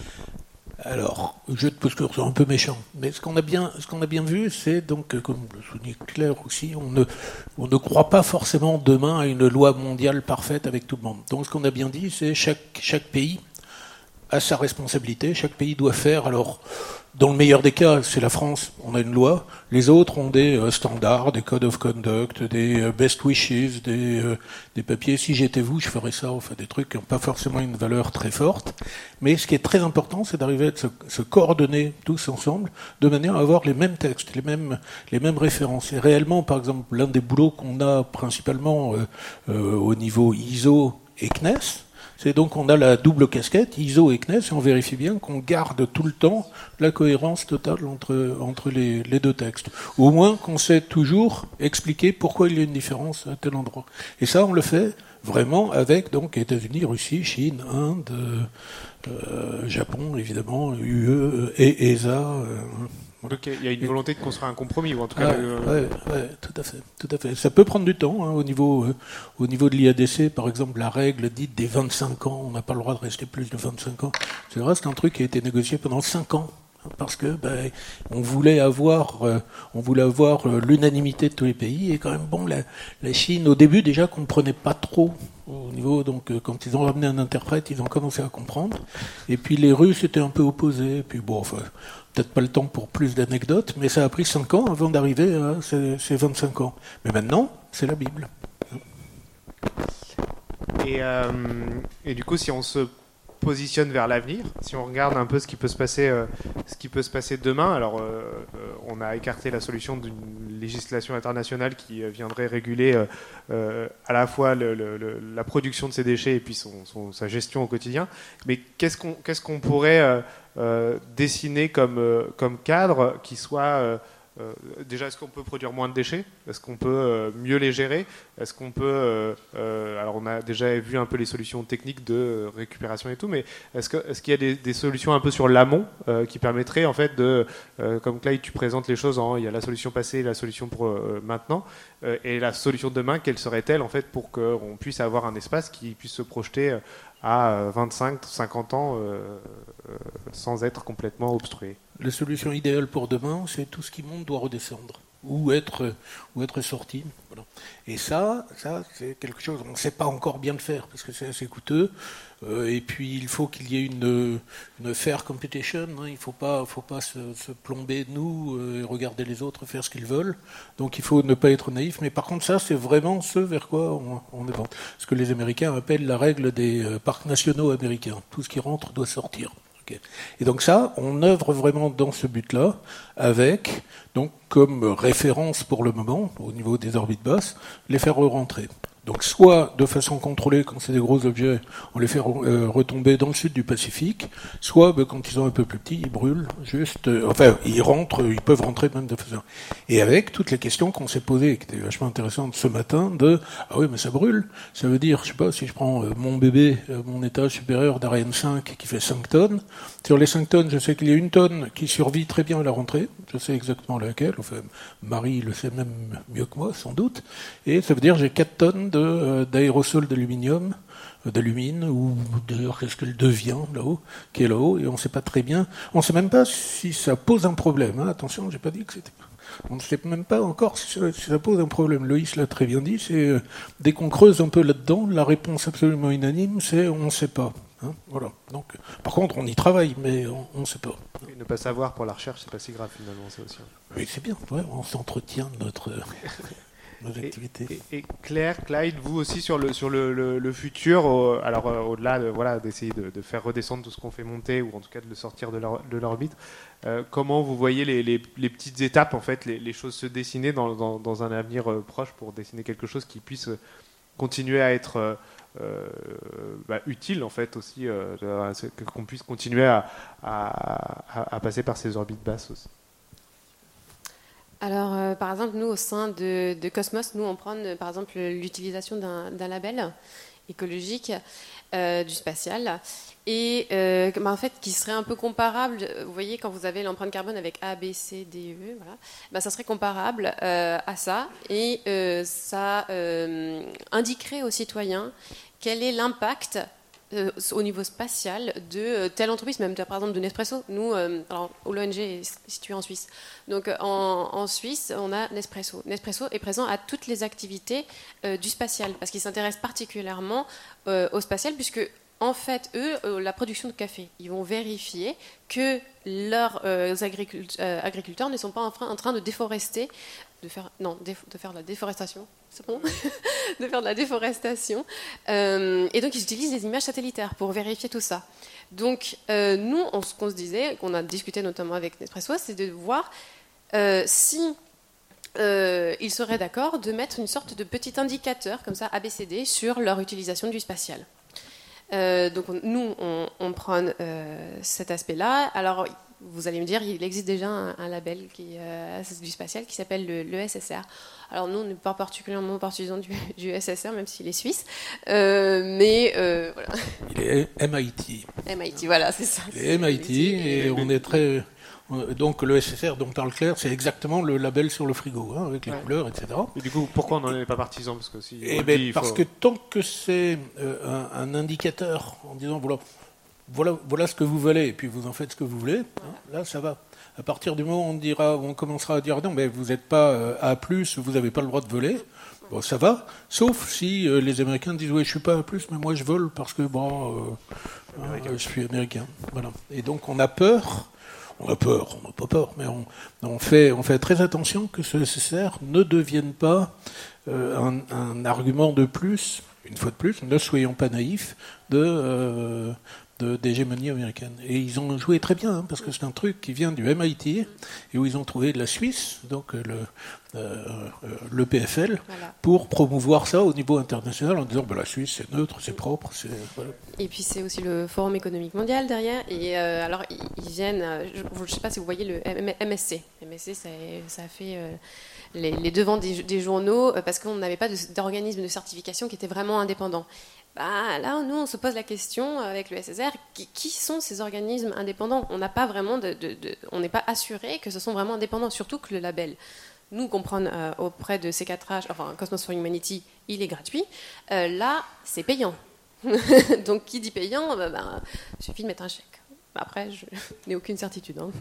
Alors, jeu de posture, c'est un peu méchant. Mais ce qu'on a bien vu, c'est donc, comme le souligne Claire aussi, on ne croit pas forcément demain à une loi mondiale parfaite avec tout le monde. Donc, ce qu'on a bien dit, c'est chaque pays a sa responsabilité. Chaque pays doit faire. Alors, dans le meilleur des cas, c'est la France, on a une loi. Les autres ont des standards, des codes of conduct, des best wishes, des papiers. Si j'étais vous, je ferais ça. Enfin, des trucs qui n'ont pas forcément une valeur très forte. Mais ce qui est très important, c'est d'arriver à se coordonner tous ensemble, de manière à avoir les mêmes textes, les mêmes références. Et réellement, par exemple, l'un des boulots qu'on a principalement au niveau ISO et CNES, c'est donc on a la double casquette, ISO et CNES, et on vérifie bien qu'on garde tout le temps la cohérence totale entre les deux textes. Au moins qu'on sait toujours expliquer pourquoi il y a une différence à tel endroit. Et ça, on le fait vraiment avec donc États-Unis, Russie, Chine, Inde, Japon, évidemment, UE et ESA. Donc il y a une volonté de construire un compromis, ou en tout cas... Ouais, tout à fait. Ça peut prendre du temps. Hein, au niveau de l'IADC, par exemple, la règle dite des 25 ans, on n'a pas le droit de rester plus de 25 ans. C'est vrai, c'est un truc qui a été négocié pendant 5 ans. Parce que on voulait avoir l'unanimité de tous les pays, et quand même la Chine au début déjà comprenait pas trop au niveau, donc quand ils ont ramené un interprète, ils ont commencé à comprendre, et puis les Russes étaient un peu opposés, et puis peut-être pas le temps pour plus d'anecdotes, mais ça a pris 5 ans avant d'arriver à ces 25 ans. Mais maintenant, c'est la Bible. Et du coup, si on se positionne vers l'avenir. Si on regarde un peu ce qui peut se passer demain, alors on a écarté la solution d'une législation internationale qui viendrait réguler à la fois la production de ces déchets et puis sa gestion au quotidien. Mais qu'est-ce qu'on pourrait dessiner comme cadre qui soit déjà, est-ce qu'on peut produire moins de déchets? Est-ce qu'on peut mieux les gérer? Est-ce qu'on peut... alors, on a déjà vu un peu les solutions techniques de récupération et tout, mais est-ce qu'il y a des solutions un peu sur l'amont qui permettraient, en fait, comme Clyde, tu présentes les choses il y a la solution passée, la solution pour maintenant, et la solution de demain, quelle serait-elle, en fait, pour qu'on puisse avoir un espace qui puisse se projeter à 25, 50 ans sans être complètement obstrué? La solution idéale pour demain, c'est tout ce qui monte doit redescendre ou être sorti. Voilà. Et ça c'est quelque chose, on ne sait pas encore bien le faire parce que c'est assez coûteux. Et puis il faut qu'il y ait une fair competition. Hein. Il ne faut pas se plomber nous et regarder les autres faire ce qu'ils veulent. Donc il faut ne pas être naïf. Mais par contre, ça, c'est vraiment ce vers quoi on est bon. Ce que les Américains appellent la règle des parcs nationaux américains. Tout ce qui rentre doit sortir. Et donc ça, on œuvre vraiment dans ce but-là, avec, donc, comme référence pour le moment, au niveau des orbites basses, les faire re-rentrer. Donc soit de façon contrôlée, quand c'est des gros objets, on les fait retomber dans le sud du Pacifique, soit quand ils sont un peu plus petits, ils brûlent juste... ils peuvent rentrer même de façon... Et avec toutes les questions qu'on s'est posées, qui étaient vachement intéressantes ce matin, ah oui, mais ça brûle. Ça veut dire, je sais pas, si je prends mon bébé, mon étage supérieur d'Ariane 5, qui fait 5 tonnes, sur les 5 tonnes, je sais qu'il y a 1 tonne qui survit très bien à la rentrée, je sais exactement laquelle, enfin, Marie le sait même mieux que moi, sans doute, et ça veut dire j'ai 4 tonnes d'aérosol d'aluminium, d'alumine, ou d'ailleurs qu'est-ce qu'elle devient là-haut, qui est là-haut, et on ne sait pas très bien, on ne sait même pas si ça pose un problème, hein. Attention, j'ai pas dit que c'était... On ne sait même pas encore si ça pose un problème. Loïs l'a très bien dit, c'est dès qu'on creuse un peu là-dedans, la réponse absolument unanime, c'est on ne sait pas. Hein, voilà. Donc, par contre, on y travaille, mais on ne sait pas. Et ne pas savoir pour la recherche, c'est pas si grave finalement, c'est aussi. Oui, c'est bien. Ouais, on s'entretient de notre... Et Claire, Clyde, vous aussi sur le futur, au-delà d'essayer de faire redescendre tout ce qu'on fait monter, ou en tout cas de le sortir de l'orbite, comment vous voyez les petites étapes, en fait, les choses se dessiner dans un avenir proche pour dessiner quelque chose qui puisse continuer à être utile, en fait, aussi, qu'on puisse continuer à passer par ces orbites basses aussi? Alors, par exemple, nous, au sein de Cosmos, nous, on prend, par exemple, l'utilisation d'un label écologique du spatial, et en fait, qui serait un peu comparable, vous voyez, quand vous avez l'empreinte carbone avec A, B, C, D, E, voilà, ça serait comparable à ça, et ça indiquerait aux citoyens quel est l'impact au niveau spatial de telle entreprise, même par exemple de Nespresso. Nous, l'ONG est située en Suisse. Donc en Suisse, on a Nespresso. Nespresso est présent à toutes les activités du spatial, parce qu'ils s'intéressent particulièrement au spatial, puisque en fait, eux, la production de café, ils vont vérifier que leurs agriculteurs ne sont pas en train de déforester, de faire de la déforestation, c'est bon de faire de la déforestation. Et donc, ils utilisent des images satellitaires pour vérifier tout ça. Donc, nous, ce qu'on se disait, qu'on a discuté notamment avec Nespresso, c'est de voir si ils seraient d'accord de mettre une sorte de petit indicateur, comme ça, ABCD, sur leur utilisation du spatial. Donc nous, on prend cet aspect-là. Alors, vous allez me dire, il existe déjà un label du spatial qui s'appelle le SSR. Alors nous, on n'est pas particulièrement partisans du SSR, même s'il est suisse. Mais voilà. Il est MIT. MIT, voilà, c'est ça. Il est MIT, et on est très... Donc le SSR dont parle Claire, c'est exactement le label sur le frigo, hein, avec les couleurs, etc. Et du coup, pourquoi on n'en est pas partisan? Parce que parce que tant que c'est un indicateur en disant voilà ce que vous valez, et puis vous en faites ce que vous voulez, hein, là ça va. À partir du moment où on commencera à dire non, mais vous n'êtes pas A+, vous n'avez pas le droit de voler, bon, ça va, sauf si les Américains disent oui, je suis pas A+, mais moi je vole parce que je suis américain. Voilà. Et donc on a peur. On n'a pas peur, mais on fait très attention que ce SSR ne devienne pas un argument de plus, une fois de plus, ne soyons pas naïfs, de d'hégémonie américaine. Et ils ont joué très bien, parce que c'est un truc qui vient du MIT, et où ils ont trouvé de la Suisse, donc le PFL, Voilà. pour promouvoir ça au niveau international, en disant la Suisse c'est neutre, c'est propre. Voilà. Et puis c'est aussi le Forum économique mondial derrière. Et alors ils viennent, je ne sais pas si vous voyez le MSC. MSC, ça a fait les devants des journaux parce qu'on n'avait pas d'organisme de certification qui était vraiment indépendant. Là, nous, on se pose la question avec le SSR, qui sont ces organismes indépendants ? On n'a pas vraiment on n'est pas assuré que ce sont vraiment indépendants, surtout que le label. Nous, comprendre auprès de C4H, enfin Cosmos for Humanity, il est gratuit. Là, c'est payant. Donc, qui dit payant, il suffit de mettre un chèque. Après, je n'ai aucune certitude. Hein.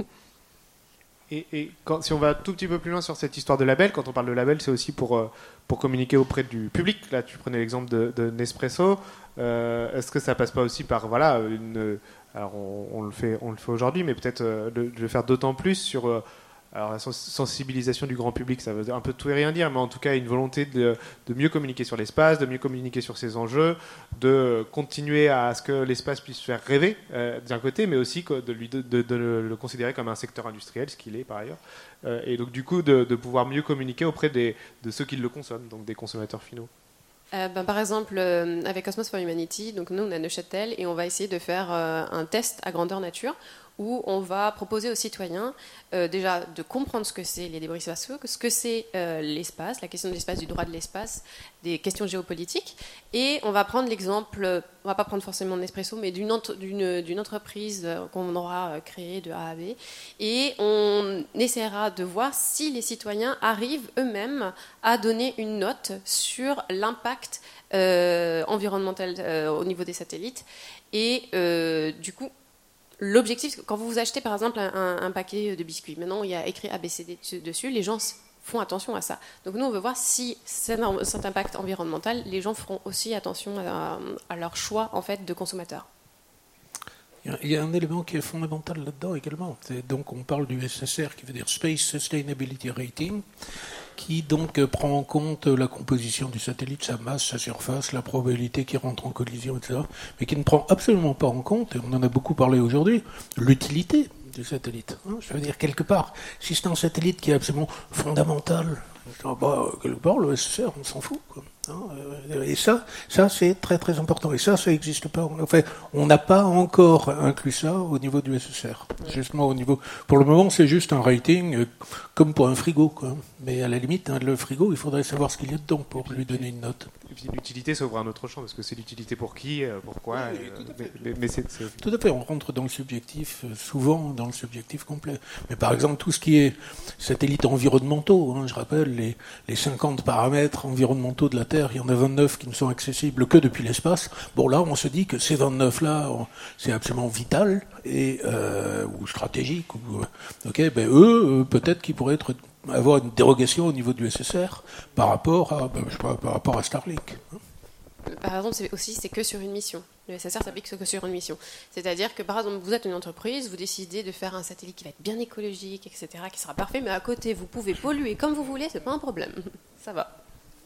Et si on va un tout petit peu plus loin sur cette histoire de label, quand on parle de label, c'est aussi pour communiquer auprès du public. Là, tu prenais l'exemple de Nespresso. Est-ce que ça passe pas aussi par alors on le fait aujourd'hui, mais peut-être de le faire d'autant plus sur alors la sensibilisation du grand public, ça veut un peu tout et rien dire, mais en tout cas une volonté de mieux communiquer sur l'espace, de mieux communiquer sur ses enjeux, de continuer à ce que l'espace puisse faire rêver d'un côté, mais aussi de le considérer comme un secteur industriel, ce qu'il est par ailleurs, et donc du coup de pouvoir mieux communiquer auprès de ceux qui le consomment, donc des consommateurs finaux. Par exemple, avec Cosmos for Humanity, donc nous on a Neuchâtel et on va essayer de faire un test à grandeur nature où on va proposer aux citoyens déjà de comprendre ce que c'est les débris spatiaux, ce que c'est l'espace, la question de l'espace, du droit de l'espace, des questions géopolitiques. Et on va prendre l'exemple, on va pas prendre forcément Nespresso, mais d'une entreprise qu'on aura créée de A à B. Et on essaiera de voir si les citoyens arrivent eux-mêmes à donner une note sur l'impact environnemental au niveau des satellites. Et du coup, l'objectif, quand vous achetez par exemple un paquet de biscuits, maintenant il y a écrit ABCD dessus, les gens font attention à ça. Donc nous on veut voir si cet impact environnemental, les gens feront aussi attention à leur choix en fait de consommateurs. Il y a un élément qui est fondamental là-dedans également. Donc on parle du SSR qui veut dire Space Sustainability Rating, qui donc prend en compte la composition du satellite, sa masse, sa surface, la probabilité qu'il rentre en collision, etc. Mais qui ne prend absolument pas en compte, et on en a beaucoup parlé aujourd'hui, l'utilité du satellite. Je veux dire, quelque part, si c'est un satellite qui est absolument fondamental, quelque part, le SSR, on s'en fout, quoi. Et ça c'est très très important. Et ça n'existe pas. Enfin, on n'a pas encore inclus ça au niveau du SSR. Justement, pour le moment, c'est juste un rating comme pour un frigo, quoi. Mais à la limite, le frigo, il faudrait savoir ce qu'il y a dedans pour lui donner une note. Et puis l'utilité, ça ouvre un autre champ, parce que c'est l'utilité pour qui, pourquoi. Mais c'est... Tout à fait, on rentre dans le subjectif, souvent dans le subjectif complet. Mais par exemple, tout ce qui est satellites environnementaux, je rappelle, les 50 paramètres environnementaux de la Terre, il y en a 29 qui ne sont accessibles que depuis l'espace. Bon, là, on se dit que ces 29-là, c'est absolument vital ou stratégique. Eux, peut-être qu'ils pourraient avoir une dérogation au niveau du SSR par rapport à Starlink. Par exemple, c'est que sur une mission. Le SSR s'applique que sur une mission. C'est-à-dire que, par exemple, vous êtes une entreprise, vous décidez de faire un satellite qui va être bien écologique, etc., qui sera parfait, mais à côté, vous pouvez polluer comme vous voulez, c'est pas un problème. Ça va.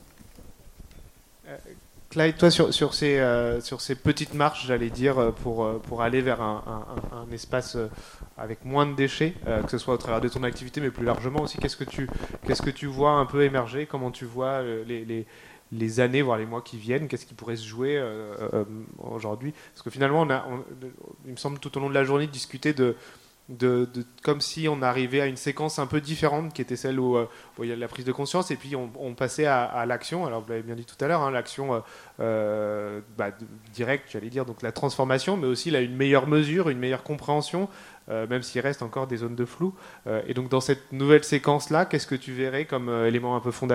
Clyde, toi, sur ces petites marches, j'allais dire, pour aller vers un espace avec moins de déchets, que ce soit au travers de ton activité, mais plus largement aussi, qu'est-ce que tu vois un peu émerger ? Comment tu vois les années, voire les mois qui viennent ? Qu'est-ce qui pourrait se jouer aujourd'hui ? Parce que finalement, il me semble tout au long de la journée discuter de comme si on arrivait à une séquence un peu différente qui était celle où il y a la prise de conscience et puis on passait à l'action. Alors vous l'avez bien dit tout à l'heure, l'action directe, j'allais dire, donc la transformation, mais aussi là, une meilleure mesure, une meilleure compréhension, même s'il reste encore des zones de flou. Et donc dans cette nouvelle séquence-là, qu'est-ce que tu verrais comme élément un peu fondateur ?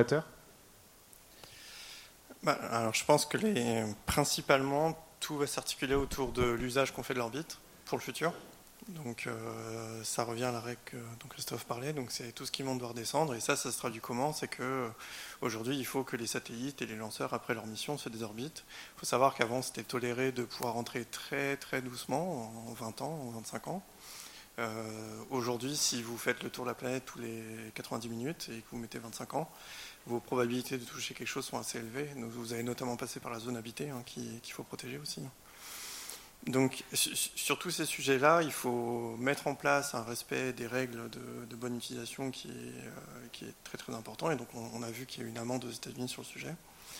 Alors je pense que principalement tout va s'articuler autour de l'usage qu'on fait de l'orbite pour le futur. Donc ça revient à la règle dont Christophe parlait, donc c'est tout ce qui monte doit redescendre, et ça se traduit comment ? C'est que aujourd'hui il faut que les satellites et les lanceurs après leur mission se désorbitent. Il faut savoir qu'avant c'était toléré de pouvoir entrer très très doucement, en 20 ans, en 25 ans. Aujourd'hui, si vous faites le tour de la planète tous les 90 minutes et que vous mettez 25 ans, vos probabilités de toucher quelque chose sont assez élevées. Vous avez notamment passé par la zone habitée qu'il faut protéger aussi. Donc, sur tous ces sujets-là, il faut mettre en place un respect des règles de bonne utilisation qui est très très important. Et donc, on a vu qu'il y a eu une amende aux États-Unis sur le sujet.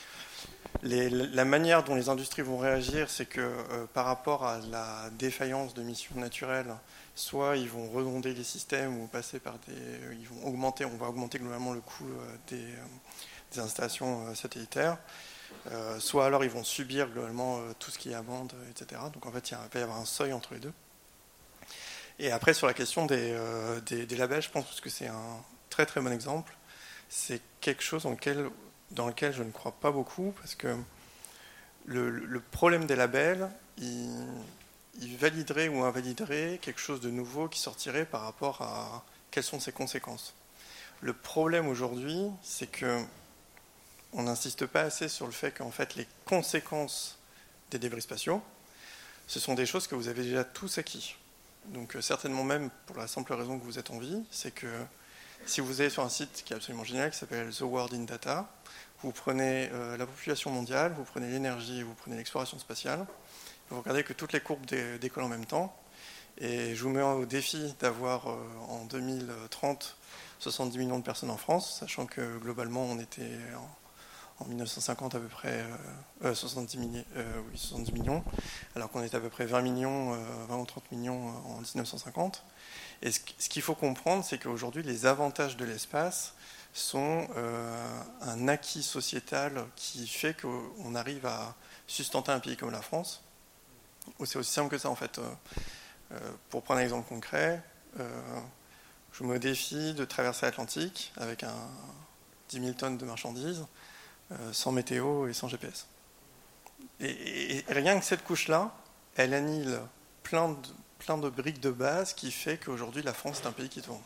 La manière dont les industries vont réagir, c'est que par rapport à la défaillance de missions naturelles, soit ils vont redonder les systèmes ou passer par on va augmenter globalement le coût des installations satellitaires. Soit alors ils vont subir globalement tout ce qui est amende, etc. Donc en fait, il va y avoir un seuil entre les deux. Et après, sur la question des labels, je pense que c'est un très très bon exemple. C'est quelque chose dans lequel je ne crois pas beaucoup, parce que le problème des labels, il validerait ou invaliderait quelque chose de nouveau qui sortirait par rapport à quelles sont ses conséquences. Le problème aujourd'hui, c'est que on n'insiste pas assez sur le fait qu'en fait, les conséquences des débris spatiaux, ce sont des choses que vous avez déjà tous acquis. Donc certainement même pour la simple raison que vous êtes en vie, c'est que si vous allez sur un site qui est absolument génial, qui s'appelle The World in Data, vous prenez la population mondiale, vous prenez l'énergie, vous prenez l'exploration spatiale, vous regardez que toutes les courbes décollent en même temps, et je vous mets au défi d'avoir en 2030 70 millions de personnes en France, sachant que globalement on était en 1950 à peu près 70 millions, alors qu'on était à peu près 20 ou 30 millions en 1950. Et ce qu'il faut comprendre, c'est qu'aujourd'hui, les avantages de l'espace sont un acquis sociétal qui fait qu'on arrive à sustenter un pays comme la France. C'est aussi simple que ça, en fait. Pour prendre un exemple concret, je me défie de traverser l'Atlantique avec 10 000 tonnes de marchandises, sans météo et sans GPS. Et rien que cette couche-là, elle annihile plein de briques de base qui fait qu'aujourd'hui la France est un pays qui tourne.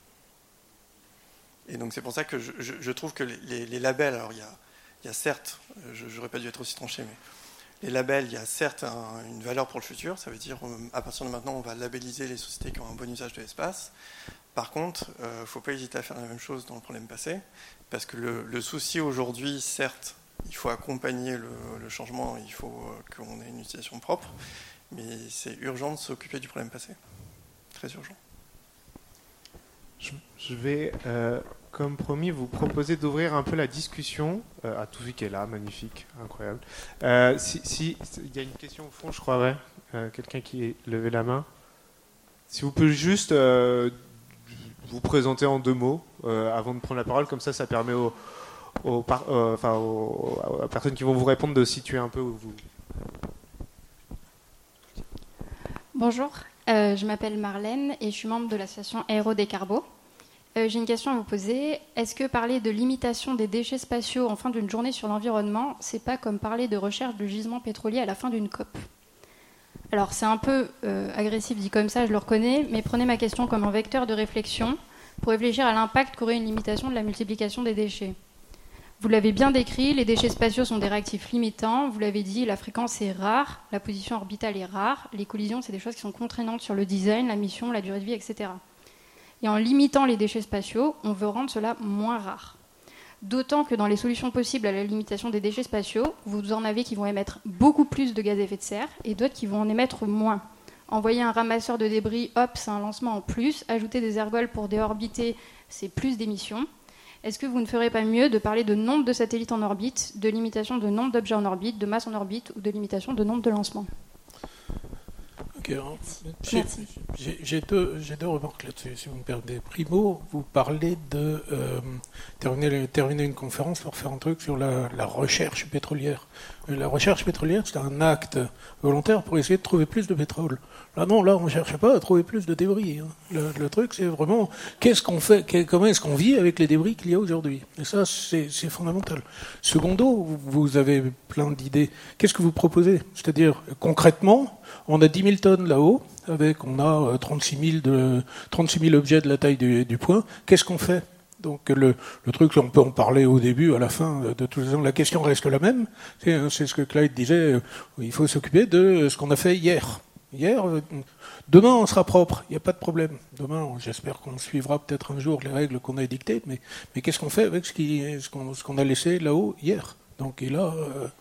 Et donc c'est pour ça que je trouve que les labels, alors il y a certes, j'aurais pas dû être aussi tranché, mais les labels, il y a certes une valeur pour le futur, ça veut dire à partir de maintenant on va labelliser les sociétés qui ont un bon usage de l'espace. Par contre, il ne faut pas hésiter à faire la même chose dans le problème passé, parce que le souci aujourd'hui, certes, il faut accompagner le changement, il faut qu'on ait une utilisation propre, mais c'est urgent de s'occuper du problème passé. Très urgent. Je vais, comme promis, vous proposer d'ouvrir un peu la discussion à tout celui qui est là, magnifique, incroyable. Si il y a une question au fond, je crois, ouais. Quelqu'un qui a levé la main. Si vous pouvez juste vous présenter en 2 mots avant de prendre la parole, comme ça permet aux personnes qui vont vous répondre de situer un peu où vous... Bonjour, je m'appelle Marlène et je suis membre de l'association Aérodécarbo. J'ai une question à vous poser. Est-ce que parler de limitation des déchets spatiaux en fin d'une journée sur l'environnement, c'est pas comme parler de recherche de gisements pétroliers à la fin d'une COP ? Alors c'est un peu agressif dit comme ça, je le reconnais, mais prenez ma question comme un vecteur de réflexion pour réfléchir à l'impact qu'aurait une limitation de la multiplication des déchets. Vous l'avez bien décrit, les déchets spatiaux sont des réactifs limitants. Vous l'avez dit, la fréquence est rare, la position orbitale est rare, les collisions, c'est des choses qui sont contraignantes sur le design, la mission, la durée de vie, etc. Et en limitant les déchets spatiaux, on veut rendre cela moins rare. D'autant que dans les solutions possibles à la limitation des déchets spatiaux, vous en avez qui vont émettre beaucoup plus de gaz à effet de serre et d'autres qui vont en émettre moins. Envoyer un ramasseur de débris, hop, c'est un lancement en plus. Ajouter des ergols pour déorbiter, c'est plus d'émissions. Est-ce que vous ne ferez pas mieux de parler de nombre de satellites en orbite, de limitation de nombre d'objets en orbite, de masse en orbite ou de limitation de nombre de lancements ? Okay, j'ai deux remarques là-dessus, si vous me permettez. Primo, vous parlez de terminer une conférence pour faire un truc sur la recherche pétrolière. La recherche pétrolière, c'est un acte volontaire pour essayer de trouver plus de pétrole. Là, non, là, on ne cherche pas à trouver plus de débris. Hein. Le truc, c'est vraiment qu'est-ce qu'on fait, comment est-ce qu'on vit avec les débris qu'il y a aujourd'hui. Et ça, c'est fondamental. Secondo, vous avez plein d'idées. Qu'est-ce que vous proposez ? C'est-à-dire, concrètement, on a 10 000 tonnes là-haut, on a 36 000 objets de la taille du poing. Qu'est-ce qu'on fait ? Donc le truc, on peut en parler au début, à la fin, de toute façon, la question reste la même. C'est ce que Clyde disait, il faut s'occuper de ce qu'on a fait hier. Demain, on sera propre, il n'y a pas de problème. Demain, j'espère qu'on suivra peut-être un jour les règles qu'on a édictées, mais qu'est-ce qu'on fait avec ce qu'on a laissé là-haut hier ? Donc, et là,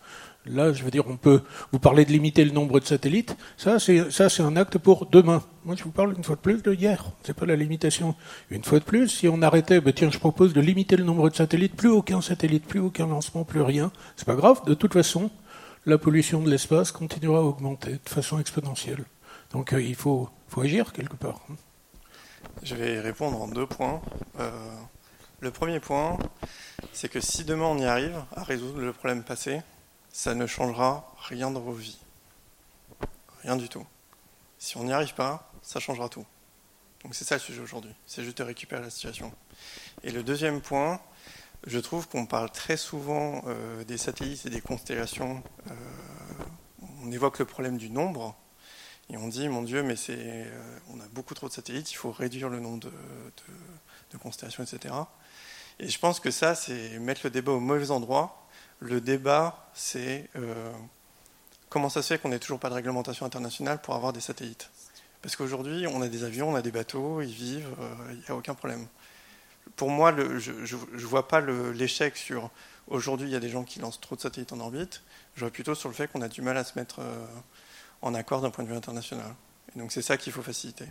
Là, je veux dire, vous parlez de limiter le nombre de satellites. Ça, c'est un acte pour demain. Moi, je vous parle une fois de plus de hier. C'est pas la limitation. Une fois de plus, si on arrêtait, je propose de limiter le nombre de satellites. Plus aucun satellite, plus aucun lancement, plus rien. C'est pas grave. De toute façon, la pollution de l'espace continuera à augmenter de façon exponentielle. Donc, il faut agir quelque part. Je vais répondre en 2 points. Le premier point, c'est que si demain on y arrive à résoudre le problème passé, ça ne changera rien dans vos vies. Rien du tout. Si on n'y arrive pas, ça changera tout. Donc c'est ça le sujet aujourd'hui. C'est juste de récupérer la situation. Et le deuxième point, je trouve qu'on parle très souvent des satellites et des constellations. On évoque le problème du nombre. Et on dit, mon Dieu, mais on a beaucoup trop de satellites, il faut réduire le nombre de constellations, etc. Et je pense que ça, c'est mettre le débat au mauvais endroit. Le débat, c'est comment ça se fait qu'on n'ait toujours pas de réglementation internationale pour avoir des satellites. Parce qu'aujourd'hui, on a des avions, on a des bateaux, ils vivent, il n'y a aucun problème. Pour moi, je ne vois pas l'échec sur aujourd'hui, il y a des gens qui lancent trop de satellites en orbite. Je vois plutôt sur le fait qu'on a du mal à se mettre en accord d'un point de vue international. Et donc c'est ça qu'il faut faciliter.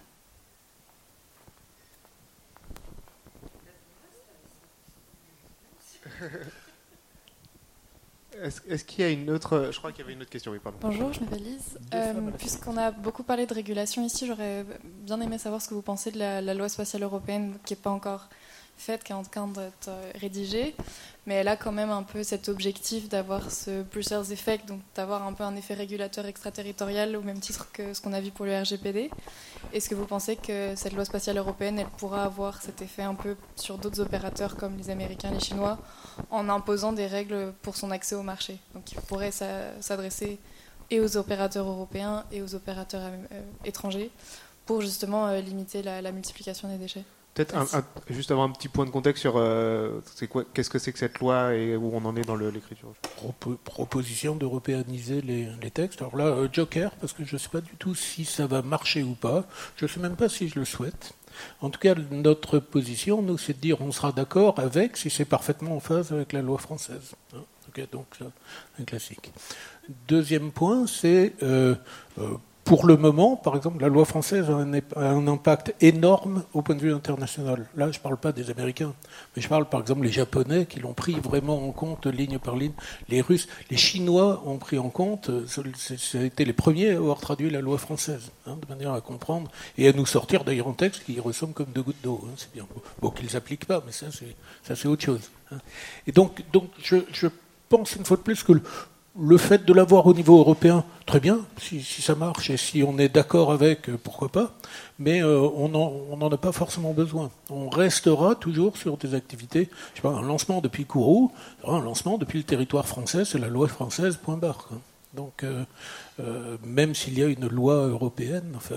Est-ce qu'il y a une autre... Je crois qu'il y avait une autre question, oui, pardon. Bonjour, je m'appelle Lise. Puisqu'on a beaucoup parlé de régulation ici, j'aurais bien aimé savoir ce que vous pensez de la loi spatiale européenne qui n'est pas encore faite, qui est en train d'être rédigée. Mais elle a quand même un peu cet objectif d'avoir ce Brussels Effect, donc d'avoir un peu un effet régulateur extraterritorial au même titre que ce qu'on a vu pour le RGPD. Est-ce que vous pensez que cette loi spatiale européenne, elle pourra avoir cet effet un peu sur d'autres opérateurs comme les Américains, les Chinois, en imposant des règles pour son accès au marché? Donc il pourrait s'adresser et aux opérateurs européens et aux opérateurs étrangers pour justement limiter la multiplication des déchets. Peut-être juste avoir un petit point de contexte sur qu'est-ce que c'est que cette loi et où on en est dans l'écriture. Proposition d'européaniser les textes. Alors là, Joker, parce que je ne sais pas du tout si ça va marcher ou pas. Je ne sais même pas si je le souhaite. En tout cas, notre position, nous, c'est de dire on sera d'accord avec si c'est parfaitement en phase avec la loi française. Okay, donc, ça, un classique. Deuxième point, c'est... pour le moment, par exemple, la loi française a un impact énorme au point de vue international. Là, je ne parle pas des Américains, mais je parle par exemple des Japonais qui l'ont pris vraiment en compte ligne par ligne. Les Russes, les Chinois ont pris en compte, ça a été les premiers à avoir traduit la loi française, de manière à comprendre, et à nous sortir d'ailleurs un texte qui ressemble comme 2 gouttes d'eau. C'est bien beau qu'ils ne l'appliquent pas, mais ça c'est autre chose. Et donc je pense une fois de plus que le fait de l'avoir au niveau européen, très bien, si ça marche et si on est d'accord avec, pourquoi pas, mais on n'en a pas forcément besoin. On restera toujours sur des activités, je sais pas, un lancement depuis Kourou, un lancement depuis le territoire français, c'est la loi française, point barre. Donc, même s'il y a une loi européenne, enfin,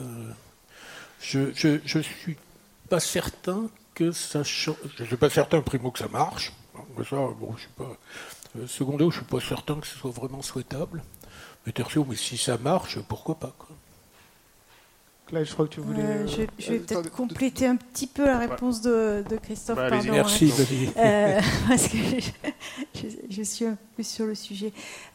je suis pas certain que ça change. Je suis pas certain, primo, que ça marche. Ça, bon, je suis pas... Secondo, je ne suis pas certain que ce soit vraiment souhaitable. Mais tertio, mais si ça marche, pourquoi pas, quoi. Là, je crois que tu voulais... je vais peut-être compléter un petit peu la réponse de Christophe. Bah, pardon, merci, vas-y. Parce que je suis un peu sur le sujet.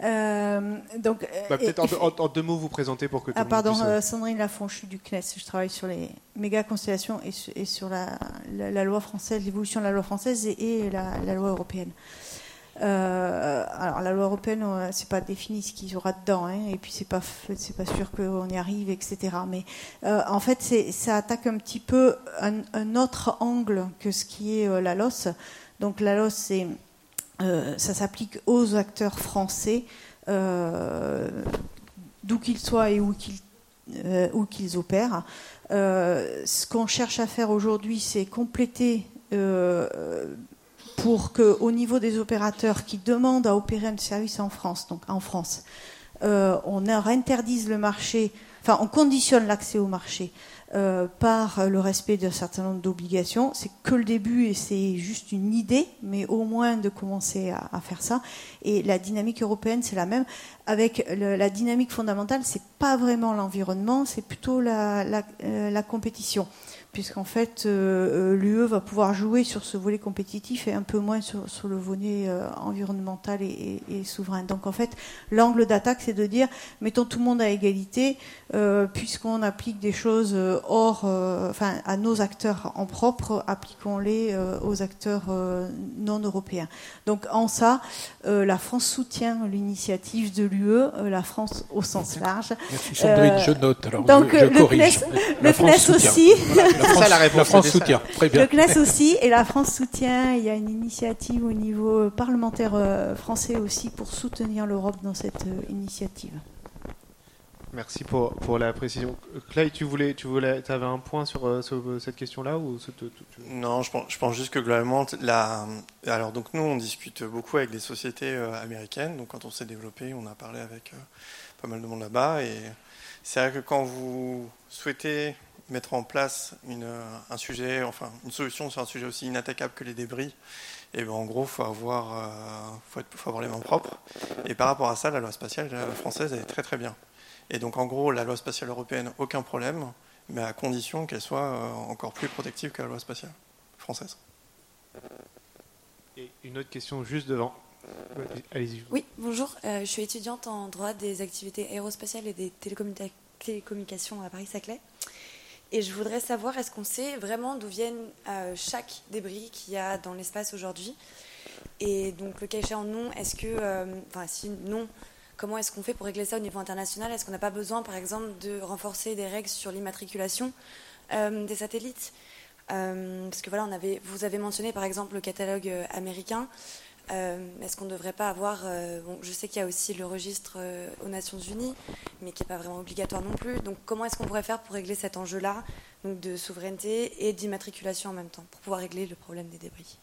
Donc, peut-être en 2 mots vous présenter pour que tout le monde puisse... Sandrine Lafont, je suis du CNES. Je travaille sur les méga constellations et sur la loi française, l'évolution de la loi française et la loi européenne. Alors la loi européenne, c'est pas défini ce qu'il y aura dedans, et puis c'est pas sûr qu'on y arrive, etc. Mais en fait, ça attaque un petit peu un autre angle que ce qui est la LOS. Donc la LOS, ça s'applique aux acteurs français, d'où qu'ils soient et où qu'ils opèrent. Ce qu'on cherche à faire aujourd'hui, c'est compléter pour qu'au niveau des opérateurs qui demandent à opérer un service en France, on interdise le marché, enfin on conditionne l'accès au marché par le respect d'un certain nombre d'obligations. C'est que le début et c'est juste une idée, mais au moins de commencer à faire ça. Et la dynamique européenne, c'est la même. Avec la dynamique fondamentale, c'est pas vraiment l'environnement, c'est plutôt la compétition. puisqu'en fait, l'UE va pouvoir jouer sur ce volet compétitif et un peu moins sur le volet environnemental et souverain. Donc en fait, l'angle d'attaque, c'est de dire, mettons tout le monde à égalité, puisqu'on applique des choses à nos acteurs en propre, appliquons-les aux acteurs non européens. Donc en ça, la France soutient l'initiative de l'UE, la France au sens large. Merci Sandrine, je note. Alors donc je corrige. le CNES aussi. La France soutient. Très bien. Le CNES aussi, et la France soutient. Il y a une initiative au niveau parlementaire français aussi pour soutenir l'Europe dans cette initiative. Merci pour la précision. Clyde, tu avais un point sur cette question-là ou Non, je pense juste que globalement, alors donc nous on discute beaucoup avec des sociétés américaines. Donc quand on s'est développé, on a parlé avec pas mal de monde là-bas, et c'est vrai que quand vous souhaitez mettre en place une solution sur un sujet aussi inattaquable que les débris, et ben en gros, faut avoir les mains propres. Et par rapport à ça, la loi spatiale française, elle est très très bien. Et donc en gros, la loi spatiale européenne, aucun problème, mais à condition qu'elle soit encore plus protective que la loi spatiale française. Et une autre question juste devant. Allez-y. Oui, bonjour. Je suis étudiante en droit des activités aérospatiales et des télécommunications à Paris-Saclay. Et je voudrais savoir, est-ce qu'on sait vraiment d'où viennent chaque débris qu'il y a dans l'espace aujourd'hui? Et donc, le cas échéant, non. Est-ce que, si non, comment est-ce qu'on fait pour régler ça au niveau international? Est-ce qu'on n'a pas besoin, par exemple, de renforcer des règles sur l'immatriculation des satellites? Parce que voilà, vous avez mentionné, par exemple, le catalogue américain. Est-ce qu'on ne devrait pas avoir... je sais qu'il y a aussi le registre aux Nations Unies, mais qui n'est pas vraiment obligatoire non plus. Donc comment est-ce qu'on pourrait faire pour régler cet enjeu-là, donc de souveraineté et d'immatriculation en même temps, pour pouvoir régler le problème des débris?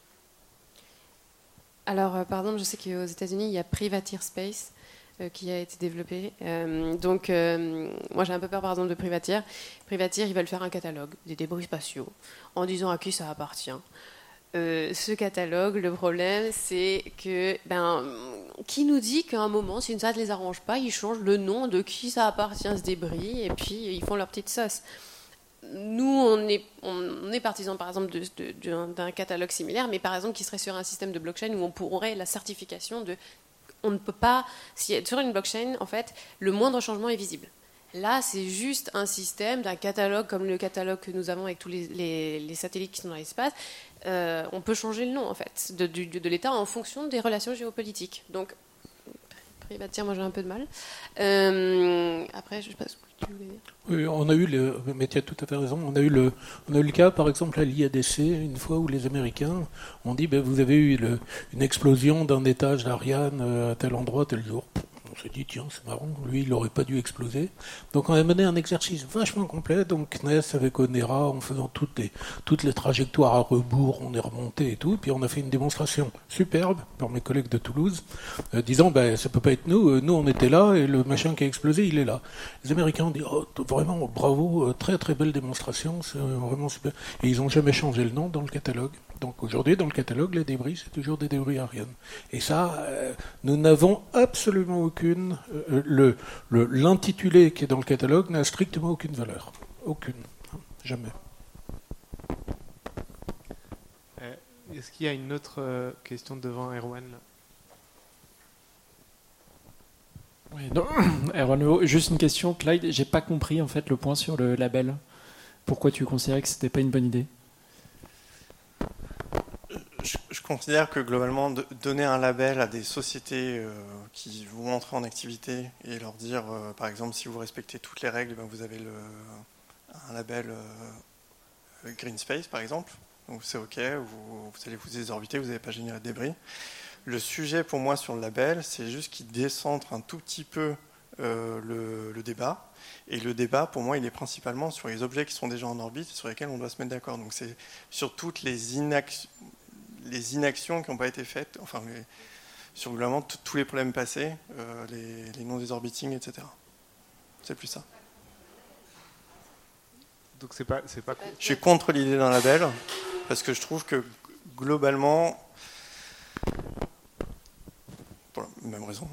Alors, par exemple, je sais qu'aux États-Unis, il y a Privateer Space qui a été développé. Moi, j'ai un peu peur, par exemple, de Privateer. Privateer, ils veulent faire un catalogue des débris spatiaux en disant à qui ça appartient. Ce catalogue, le problème, c'est que qui nous dit qu'à un moment, si ça ne les arrange pas, ils changent le nom de qui ça appartient ce débris et puis ils font leur petite sauce. Nous, on est partisans, par exemple, d'un catalogue similaire, mais par exemple qui serait sur un système de blockchain où on pourrait la certification de... On ne peut pas... Sur une blockchain, en fait, le moindre changement est visible. Là, c'est juste un système d'un catalogue comme le catalogue que nous avons avec tous les satellites qui sont dans l'espace. On peut changer le nom, en fait, de l'État en fonction des relations géopolitiques. Donc, Privateer, moi j'ai un peu de mal. Après, je ne sais pas ce que tu voulais dire. Oui, on a eu mais tu as tout à fait raison. On a eu le cas, par exemple, à l'IADC, une fois où les Américains ont dit vous avez eu une explosion d'un étage d'Ariane à tel endroit, tel jour. On s'est dit, tiens, c'est marrant, lui, il n'aurait pas dû exploser. Donc on a mené un exercice vachement complet, donc CNES avec Onera, en faisant toutes les trajectoires à rebours, on est remonté et tout, puis on a fait une démonstration superbe par mes collègues de Toulouse, disant, ça peut pas être nous on était là, et le machin qui a explosé, il est là. Les Américains ont dit, vraiment, bravo, très très belle démonstration, c'est vraiment super. Et ils n'ont jamais changé le nom dans le catalogue. Donc aujourd'hui, dans le catalogue, les débris, c'est toujours des débris Ariane. Et ça, nous n'avons absolument aucune... l'intitulé qui est dans le catalogue n'a strictement aucune valeur. Aucune. Jamais. Est-ce qu'il y a une autre question devant Erwan là? Oui, Erwan, juste une question, Clyde. J'ai pas compris en fait le point sur le label. Pourquoi tu considérais que c'était pas une bonne idée? Je considère que globalement, donner un label à des sociétés qui vont entrer en activité et leur dire, par exemple, si vous respectez toutes les règles, vous avez un label Green Space, par exemple. Donc c'est OK, vous allez vous désorbiter, vous n'allez pas générer de débris. Le sujet pour moi sur le label, c'est juste qu'il décentre un tout petit peu le débat. Et le débat, pour moi, il est principalement sur les objets qui sont déjà en orbite et sur lesquels on doit se mettre d'accord. Donc c'est sur toutes les inactions qui n'ont pas été faites, sur globalement tous les problèmes passés, les non-désorbiting, etc. C'est plus ça. Donc c'est pas. Je suis contre l'idée d'un label, parce que je trouve que globalement, même raison.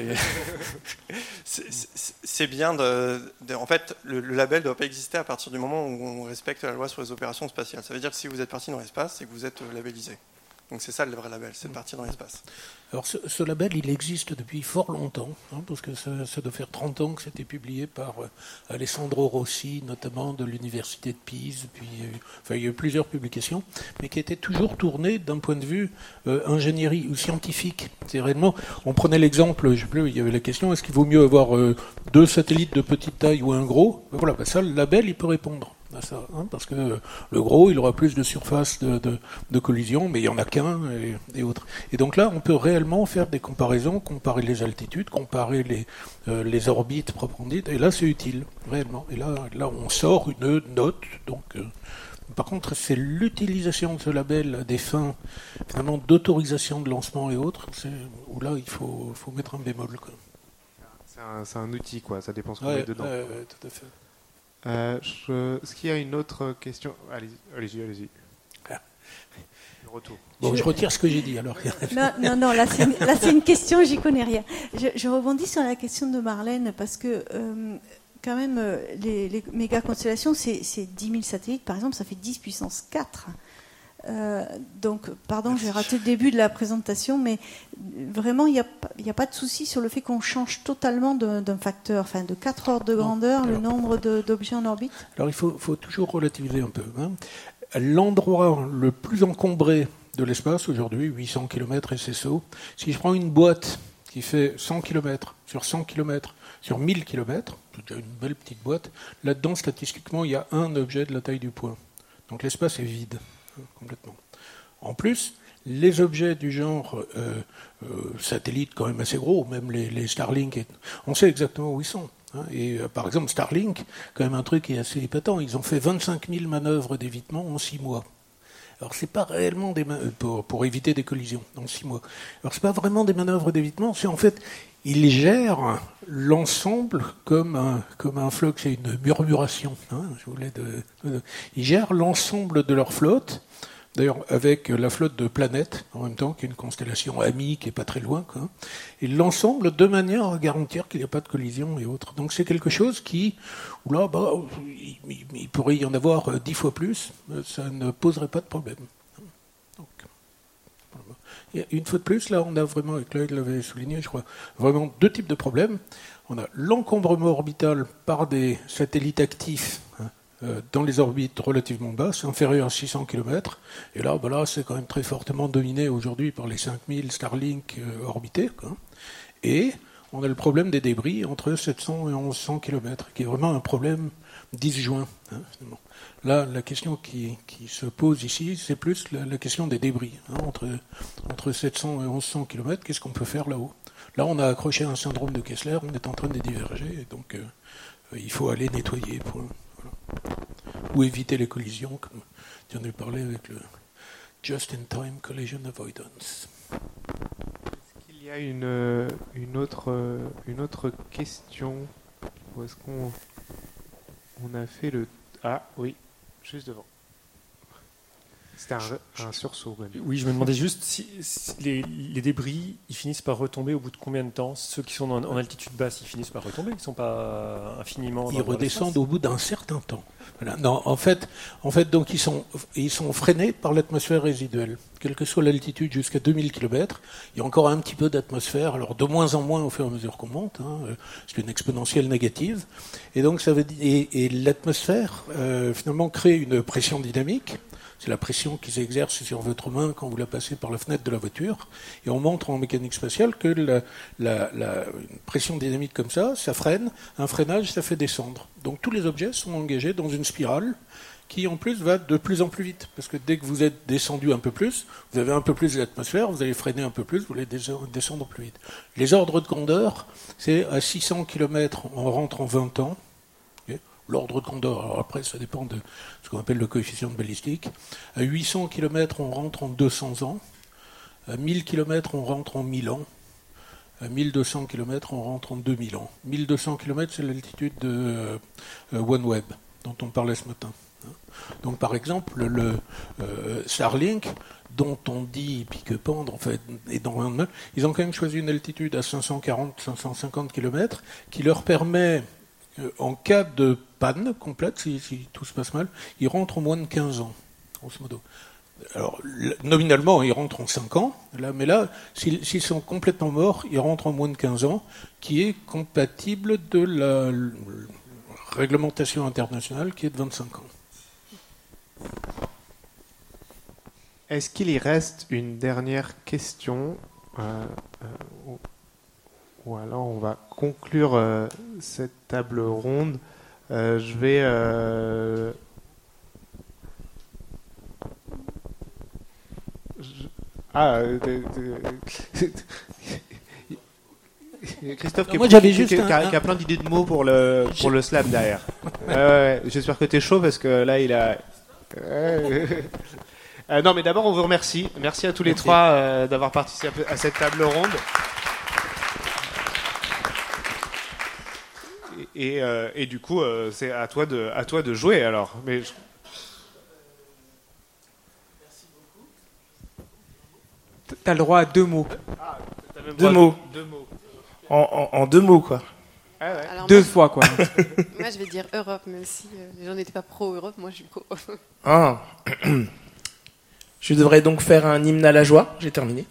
C'est bien en fait, le label ne doit pas exister à partir du moment où on respecte la loi sur les opérations spatiales. Ça veut dire que si vous êtes parti dans l'espace, c'est que vous êtes labellisé. Donc c'est ça le vrai label, c'est de partir dans l'espace. Alors ce label, il existe depuis fort longtemps, parce que ça doit faire 30 ans que c'était publié par Alessandro Rossi, notamment de l'université de Pise, puis il y a eu plusieurs publications, mais qui étaient toujours tournées d'un point de vue ingénierie ou scientifique. C'est réellement, on prenait l'exemple, je sais plus, il y avait la question, est-ce qu'il vaut mieux avoir 2 satellites de petite taille ou un gros ? Voilà, ça, le label, il peut répondre à ça, parce que le gros, il aura plus de surface de collision, mais il n'y en a qu'un et autres. Et donc là, on peut réellement faire des comparaisons, comparer les altitudes, comparer les orbites proprement dites, et là, c'est utile, réellement. Et là, on sort une note, donc... Par contre, c'est l'utilisation de ce label à des fins finalement d'autorisation de lancement et autres, où là, il faut mettre un bémol, quoi. C'est un outil, quoi, ça dépend ce qu'on met dedans. Tout à fait. Est-ce qu'il y a une autre question ? Allez-y. Le retour. Bon, je retire ce que j'ai dit, alors. Non, là c'est une question, j'y connais rien. Je rebondis sur la question de Marlène, parce que quand même, les méga-constellations, c'est 10 000 satellites, par exemple, ça fait 10 puissance 4. Donc, pardon, j'ai raté le début de la présentation, mais vraiment, il n'y a pas de souci sur le fait qu'on change totalement d'un facteur, enfin de 4 ordres de grandeur, le nombre d'objets en orbite. Alors, il faut toujours relativiser un peu. L'endroit le plus encombré de l'espace aujourd'hui, 800 km SSO, si je prends une boîte qui fait 100 km sur 100 km sur 1000 km, c'est déjà une belle petite boîte, là-dedans, statistiquement, il y a un objet de la taille du poing. Donc l'espace est vide. Complètement. En plus, les objets du genre satellites quand même assez gros, même les Starlink, on sait exactement où ils sont. Et par exemple, Starlink, quand même un truc qui est assez épatant, ils ont fait 25 000 manœuvres d'évitement en 6 mois. Alors c'est pas réellement des pour éviter des collisions en 6 mois. Alors c'est pas vraiment des manœuvres d'évitement, c'est en fait ils gèrent l'ensemble comme un flux, c'est une murmuration. Ils gèrent l'ensemble de leur flotte, d'ailleurs avec la flotte de planètes en même temps, qui est une constellation amie qui est pas très loin, quoi. Et l'ensemble de manière à garantir qu'il n'y a pas de collision et autres. Donc c'est quelque chose où là, il pourrait y en avoir 10 fois plus, ça ne poserait pas de problème. Et une fois de plus, là, on a vraiment, et Claude l'avait souligné, je crois, vraiment 2 types de problèmes. On a l'encombrement orbital par des satellites actifs dans les orbites relativement basses, inférieures à 600 km. Et là, c'est quand même très fortement dominé aujourd'hui par les 5000 Starlink orbités, quoi. Et on a le problème des débris entre 700 et 1100 km, qui est vraiment un problème disjoint. Finalement. Là, la question qui se pose ici, c'est plus la question des débris. Entre 700 et 1100 km, qu'est-ce qu'on peut faire là-haut ? Là, on a accroché un syndrome de Kessler, on est en train de diverger, et donc il faut aller nettoyer. Ou éviter les collisions, comme tu en as parlé avec le Just-in-Time Collision Avoidance. Est-ce qu'il y a une autre question ? Ou est-ce qu'on a fait le... Ah oui, juste devant. C'était un sursaut. Même. Oui, je me demandais juste si les débris, ils finissent par retomber au bout de combien de temps ? Ceux qui sont en altitude basse, ils finissent par retomber ? Ils ne sont pas infiniment... Ils redescendent au bout d'un certain temps. Voilà. Non, en fait, donc ils sont freinés par l'atmosphère résiduelle. Quelle que soit l'altitude jusqu'à 2000 km, il y a encore un petit peu d'atmosphère, alors de moins en moins au fur et à mesure qu'on monte, c'est une exponentielle négative. Et donc ça veut dire, et l'atmosphère finalement crée une pression dynamique. C'est la pression qui s'exerce sur votre main quand vous la passez par la fenêtre de la voiture. Et on montre en mécanique spatiale que une pression dynamique comme ça freine. Un freinage, ça fait descendre. Donc tous les objets sont engagés dans une spirale qui en plus va de plus en plus vite. Parce que dès que vous êtes descendu un peu plus, vous avez un peu plus d'atmosphère, vous allez freiner un peu plus, vous allez descendre plus vite. Les ordres de grandeur, c'est à 600 km, on rentre en 20 ans. L'ordre de grandeur, alors après ça dépend de ce qu'on appelle le coefficient de balistique. À 800 km, on rentre en 200 ans. À 1000 km, on rentre en 1000 ans. À 1200 km, on rentre en 2000 ans. 1200 km, c'est l'altitude de OneWeb. dont on parlait ce matin. Donc par exemple, le Starlink, dont on dit pique-pendre, en fait, et ils ont quand même choisi une altitude à 540-550 km qui leur permet, en cas de panne complète, si tout se passe mal, ils rentrent en moins de 15 ans, grosso modo. Alors, nominalement, ils rentrent en 5 ans, mais là, s'ils sont complètement morts, ils rentrent en moins de 15 ans, qui est compatible de la réglementation internationale qui est de 25 ans. Est-ce qu'il y reste une dernière question ou alors on va conclure cette table ronde. Je vais... Christophe qui a plein d'idées de mots pour le slam derrière. J'espère que tu es chaud parce que là il a... non mais d'abord on vous remercie. Merci à tous les trois d'avoir participé à cette table ronde. Et du coup c'est à toi de jouer alors. Mais t'as le droit à 2 mots. Deux mots. En 2 mots, quoi. Ah ouais. Alors, 2 fois, quoi. Moi, je vais dire Europe, même si les gens n'étaient pas pro-Europe, moi, je suis pro. Ah. Je devrais donc faire un hymne à la joie. J'ai terminé.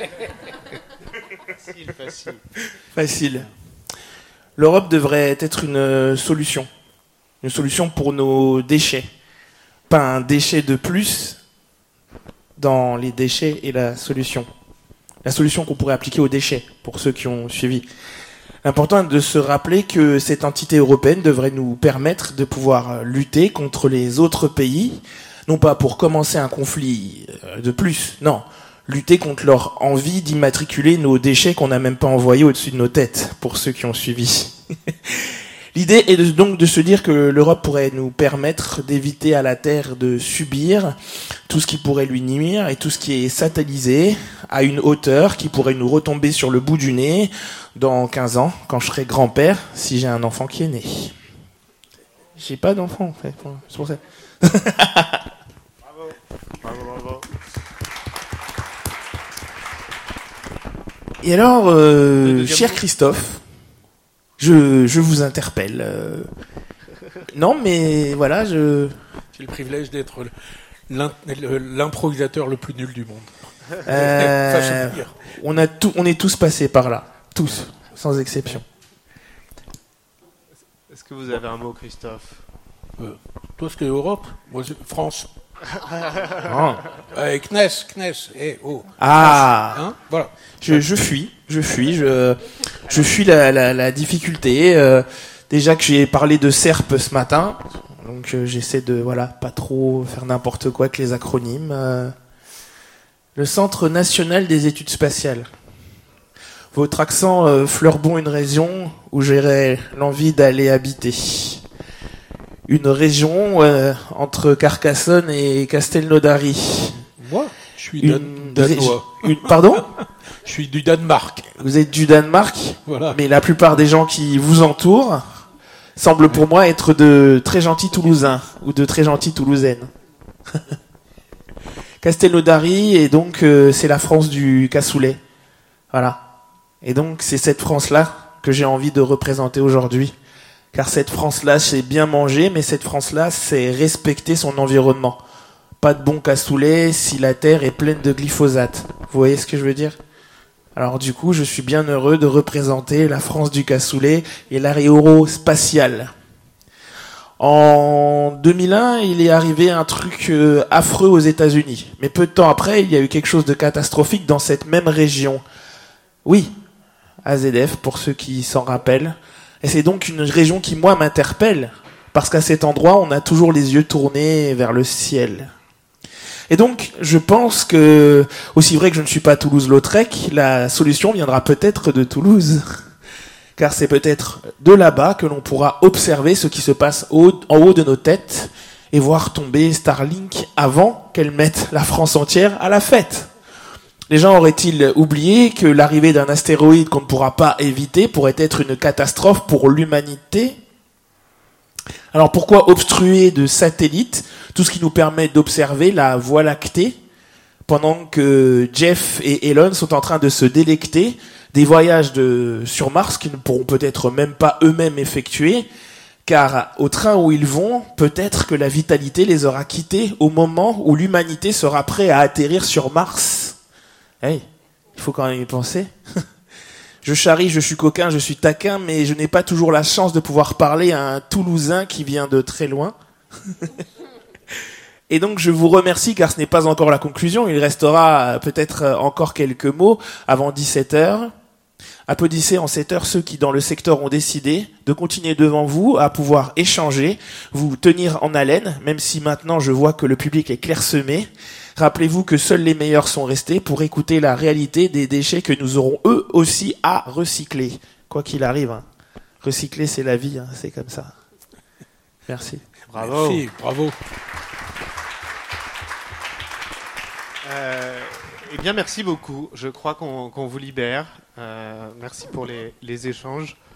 Facile. L'Europe devrait être une solution. Une solution pour nos déchets. Pas un déchet de plus dans les déchets et la solution. La solution qu'on pourrait appliquer aux déchets, pour ceux qui ont suivi. L'important est de se rappeler que cette entité européenne devrait nous permettre de pouvoir lutter contre les autres pays, non pas pour commencer un conflit de plus, non, lutter contre leur envie d'immatriculer nos déchets qu'on n'a même pas envoyés au-dessus de nos têtes, pour ceux qui ont suivi. L'idée est donc de se dire que l'Europe pourrait nous permettre d'éviter à la Terre de subir tout ce qui pourrait lui nuire et tout ce qui est satellisé à une hauteur qui pourrait nous retomber sur le bout du nez dans 15 ans, quand je serai grand-père, si j'ai un enfant qui est né. J'ai pas d'enfant, en fait. C'est pour ça. Bravo. Et alors, cher Christophe, je vous interpelle. Non, mais voilà, J'ai le privilège d'être l'improvisateur le plus nul du monde. On est tous passés par là. Tous, sans exception. Est-ce que vous avez un mot, Christophe? Toi, ce qu'est Europe, moi, c'est France. CNES. Ah. Voilà. Je fuis la difficulté. Déjà que j'ai parlé de SERP ce matin, donc j'essaie de pas trop faire n'importe quoi avec les acronymes. Le Centre national des études spatiales. Votre accent fleurbon une région où j'aurais l'envie d'aller habiter. Une région entre Carcassonne et Castelnaudary. Moi, je suis danois. Pardon? Je suis du Danemark. Vous êtes du Danemark? Voilà. Mais la plupart des gens qui vous entourent semblent pour moi être de très gentils Toulousains ou de très gentilles Toulousaines. Castelnaudary, et donc c'est la France du cassoulet. Voilà. Et donc c'est cette France-là que j'ai envie de représenter aujourd'hui. Car cette France-là, c'est bien manger, mais cette France-là, c'est respecter son environnement. Pas de bon cassoulet si la terre est pleine de glyphosate. Vous voyez ce que je veux dire? Alors du coup, je suis bien heureux de représenter la France du cassoulet et l'aérospatiale. En 2001, il est arrivé un truc affreux aux États-Unis. Mais peu de temps après, il y a eu quelque chose de catastrophique dans cette même région. Oui, AZF, pour ceux qui s'en rappellent. Et c'est donc une région qui, moi, m'interpelle. Parce qu'à cet endroit, on a toujours les yeux tournés vers le ciel. Et donc, je pense que, aussi vrai que je ne suis pas Toulouse-Lautrec, la solution viendra peut-être de Toulouse. Car c'est peut-être de là-bas que l'on pourra observer ce qui se passe en haut de nos têtes et voir tomber Starlink avant qu'elle mette la France entière à la fête. Les gens auraient-ils oublié que l'arrivée d'un astéroïde qu'on ne pourra pas éviter pourrait être une catastrophe pour l'humanité ? Alors pourquoi obstruer de satellites tout ce qui nous permet d'observer la Voie lactée pendant que Jeff et Elon sont en train de se délecter des voyages sur Mars qu'ils ne pourront peut-être même pas eux-mêmes effectuer, car au train où ils vont, peut-être que la vitalité les aura quittés au moment où l'humanité sera prête à atterrir sur Mars. Hey, il faut quand même y penser. Je charrie, je suis coquin, je suis taquin, mais je n'ai pas toujours la chance de pouvoir parler à un Toulousain qui vient de très loin. Et donc je vous remercie car ce n'est pas encore la conclusion, il restera peut-être encore quelques mots avant 17h. Applaudissez en cette heure ceux qui dans le secteur ont décidé de continuer devant vous à pouvoir échanger, vous tenir en haleine, même si maintenant je vois que le public est clairsemé. Rappelez-vous que seuls les meilleurs sont restés pour écouter la réalité des déchets que nous aurons eux aussi à recycler. Quoi qu'il arrive, hein. Recycler c'est la vie, hein. C'est comme ça. Merci. Bravo. Merci, bravo. Eh bien, merci beaucoup. Je crois qu'on vous libère. Merci pour les échanges.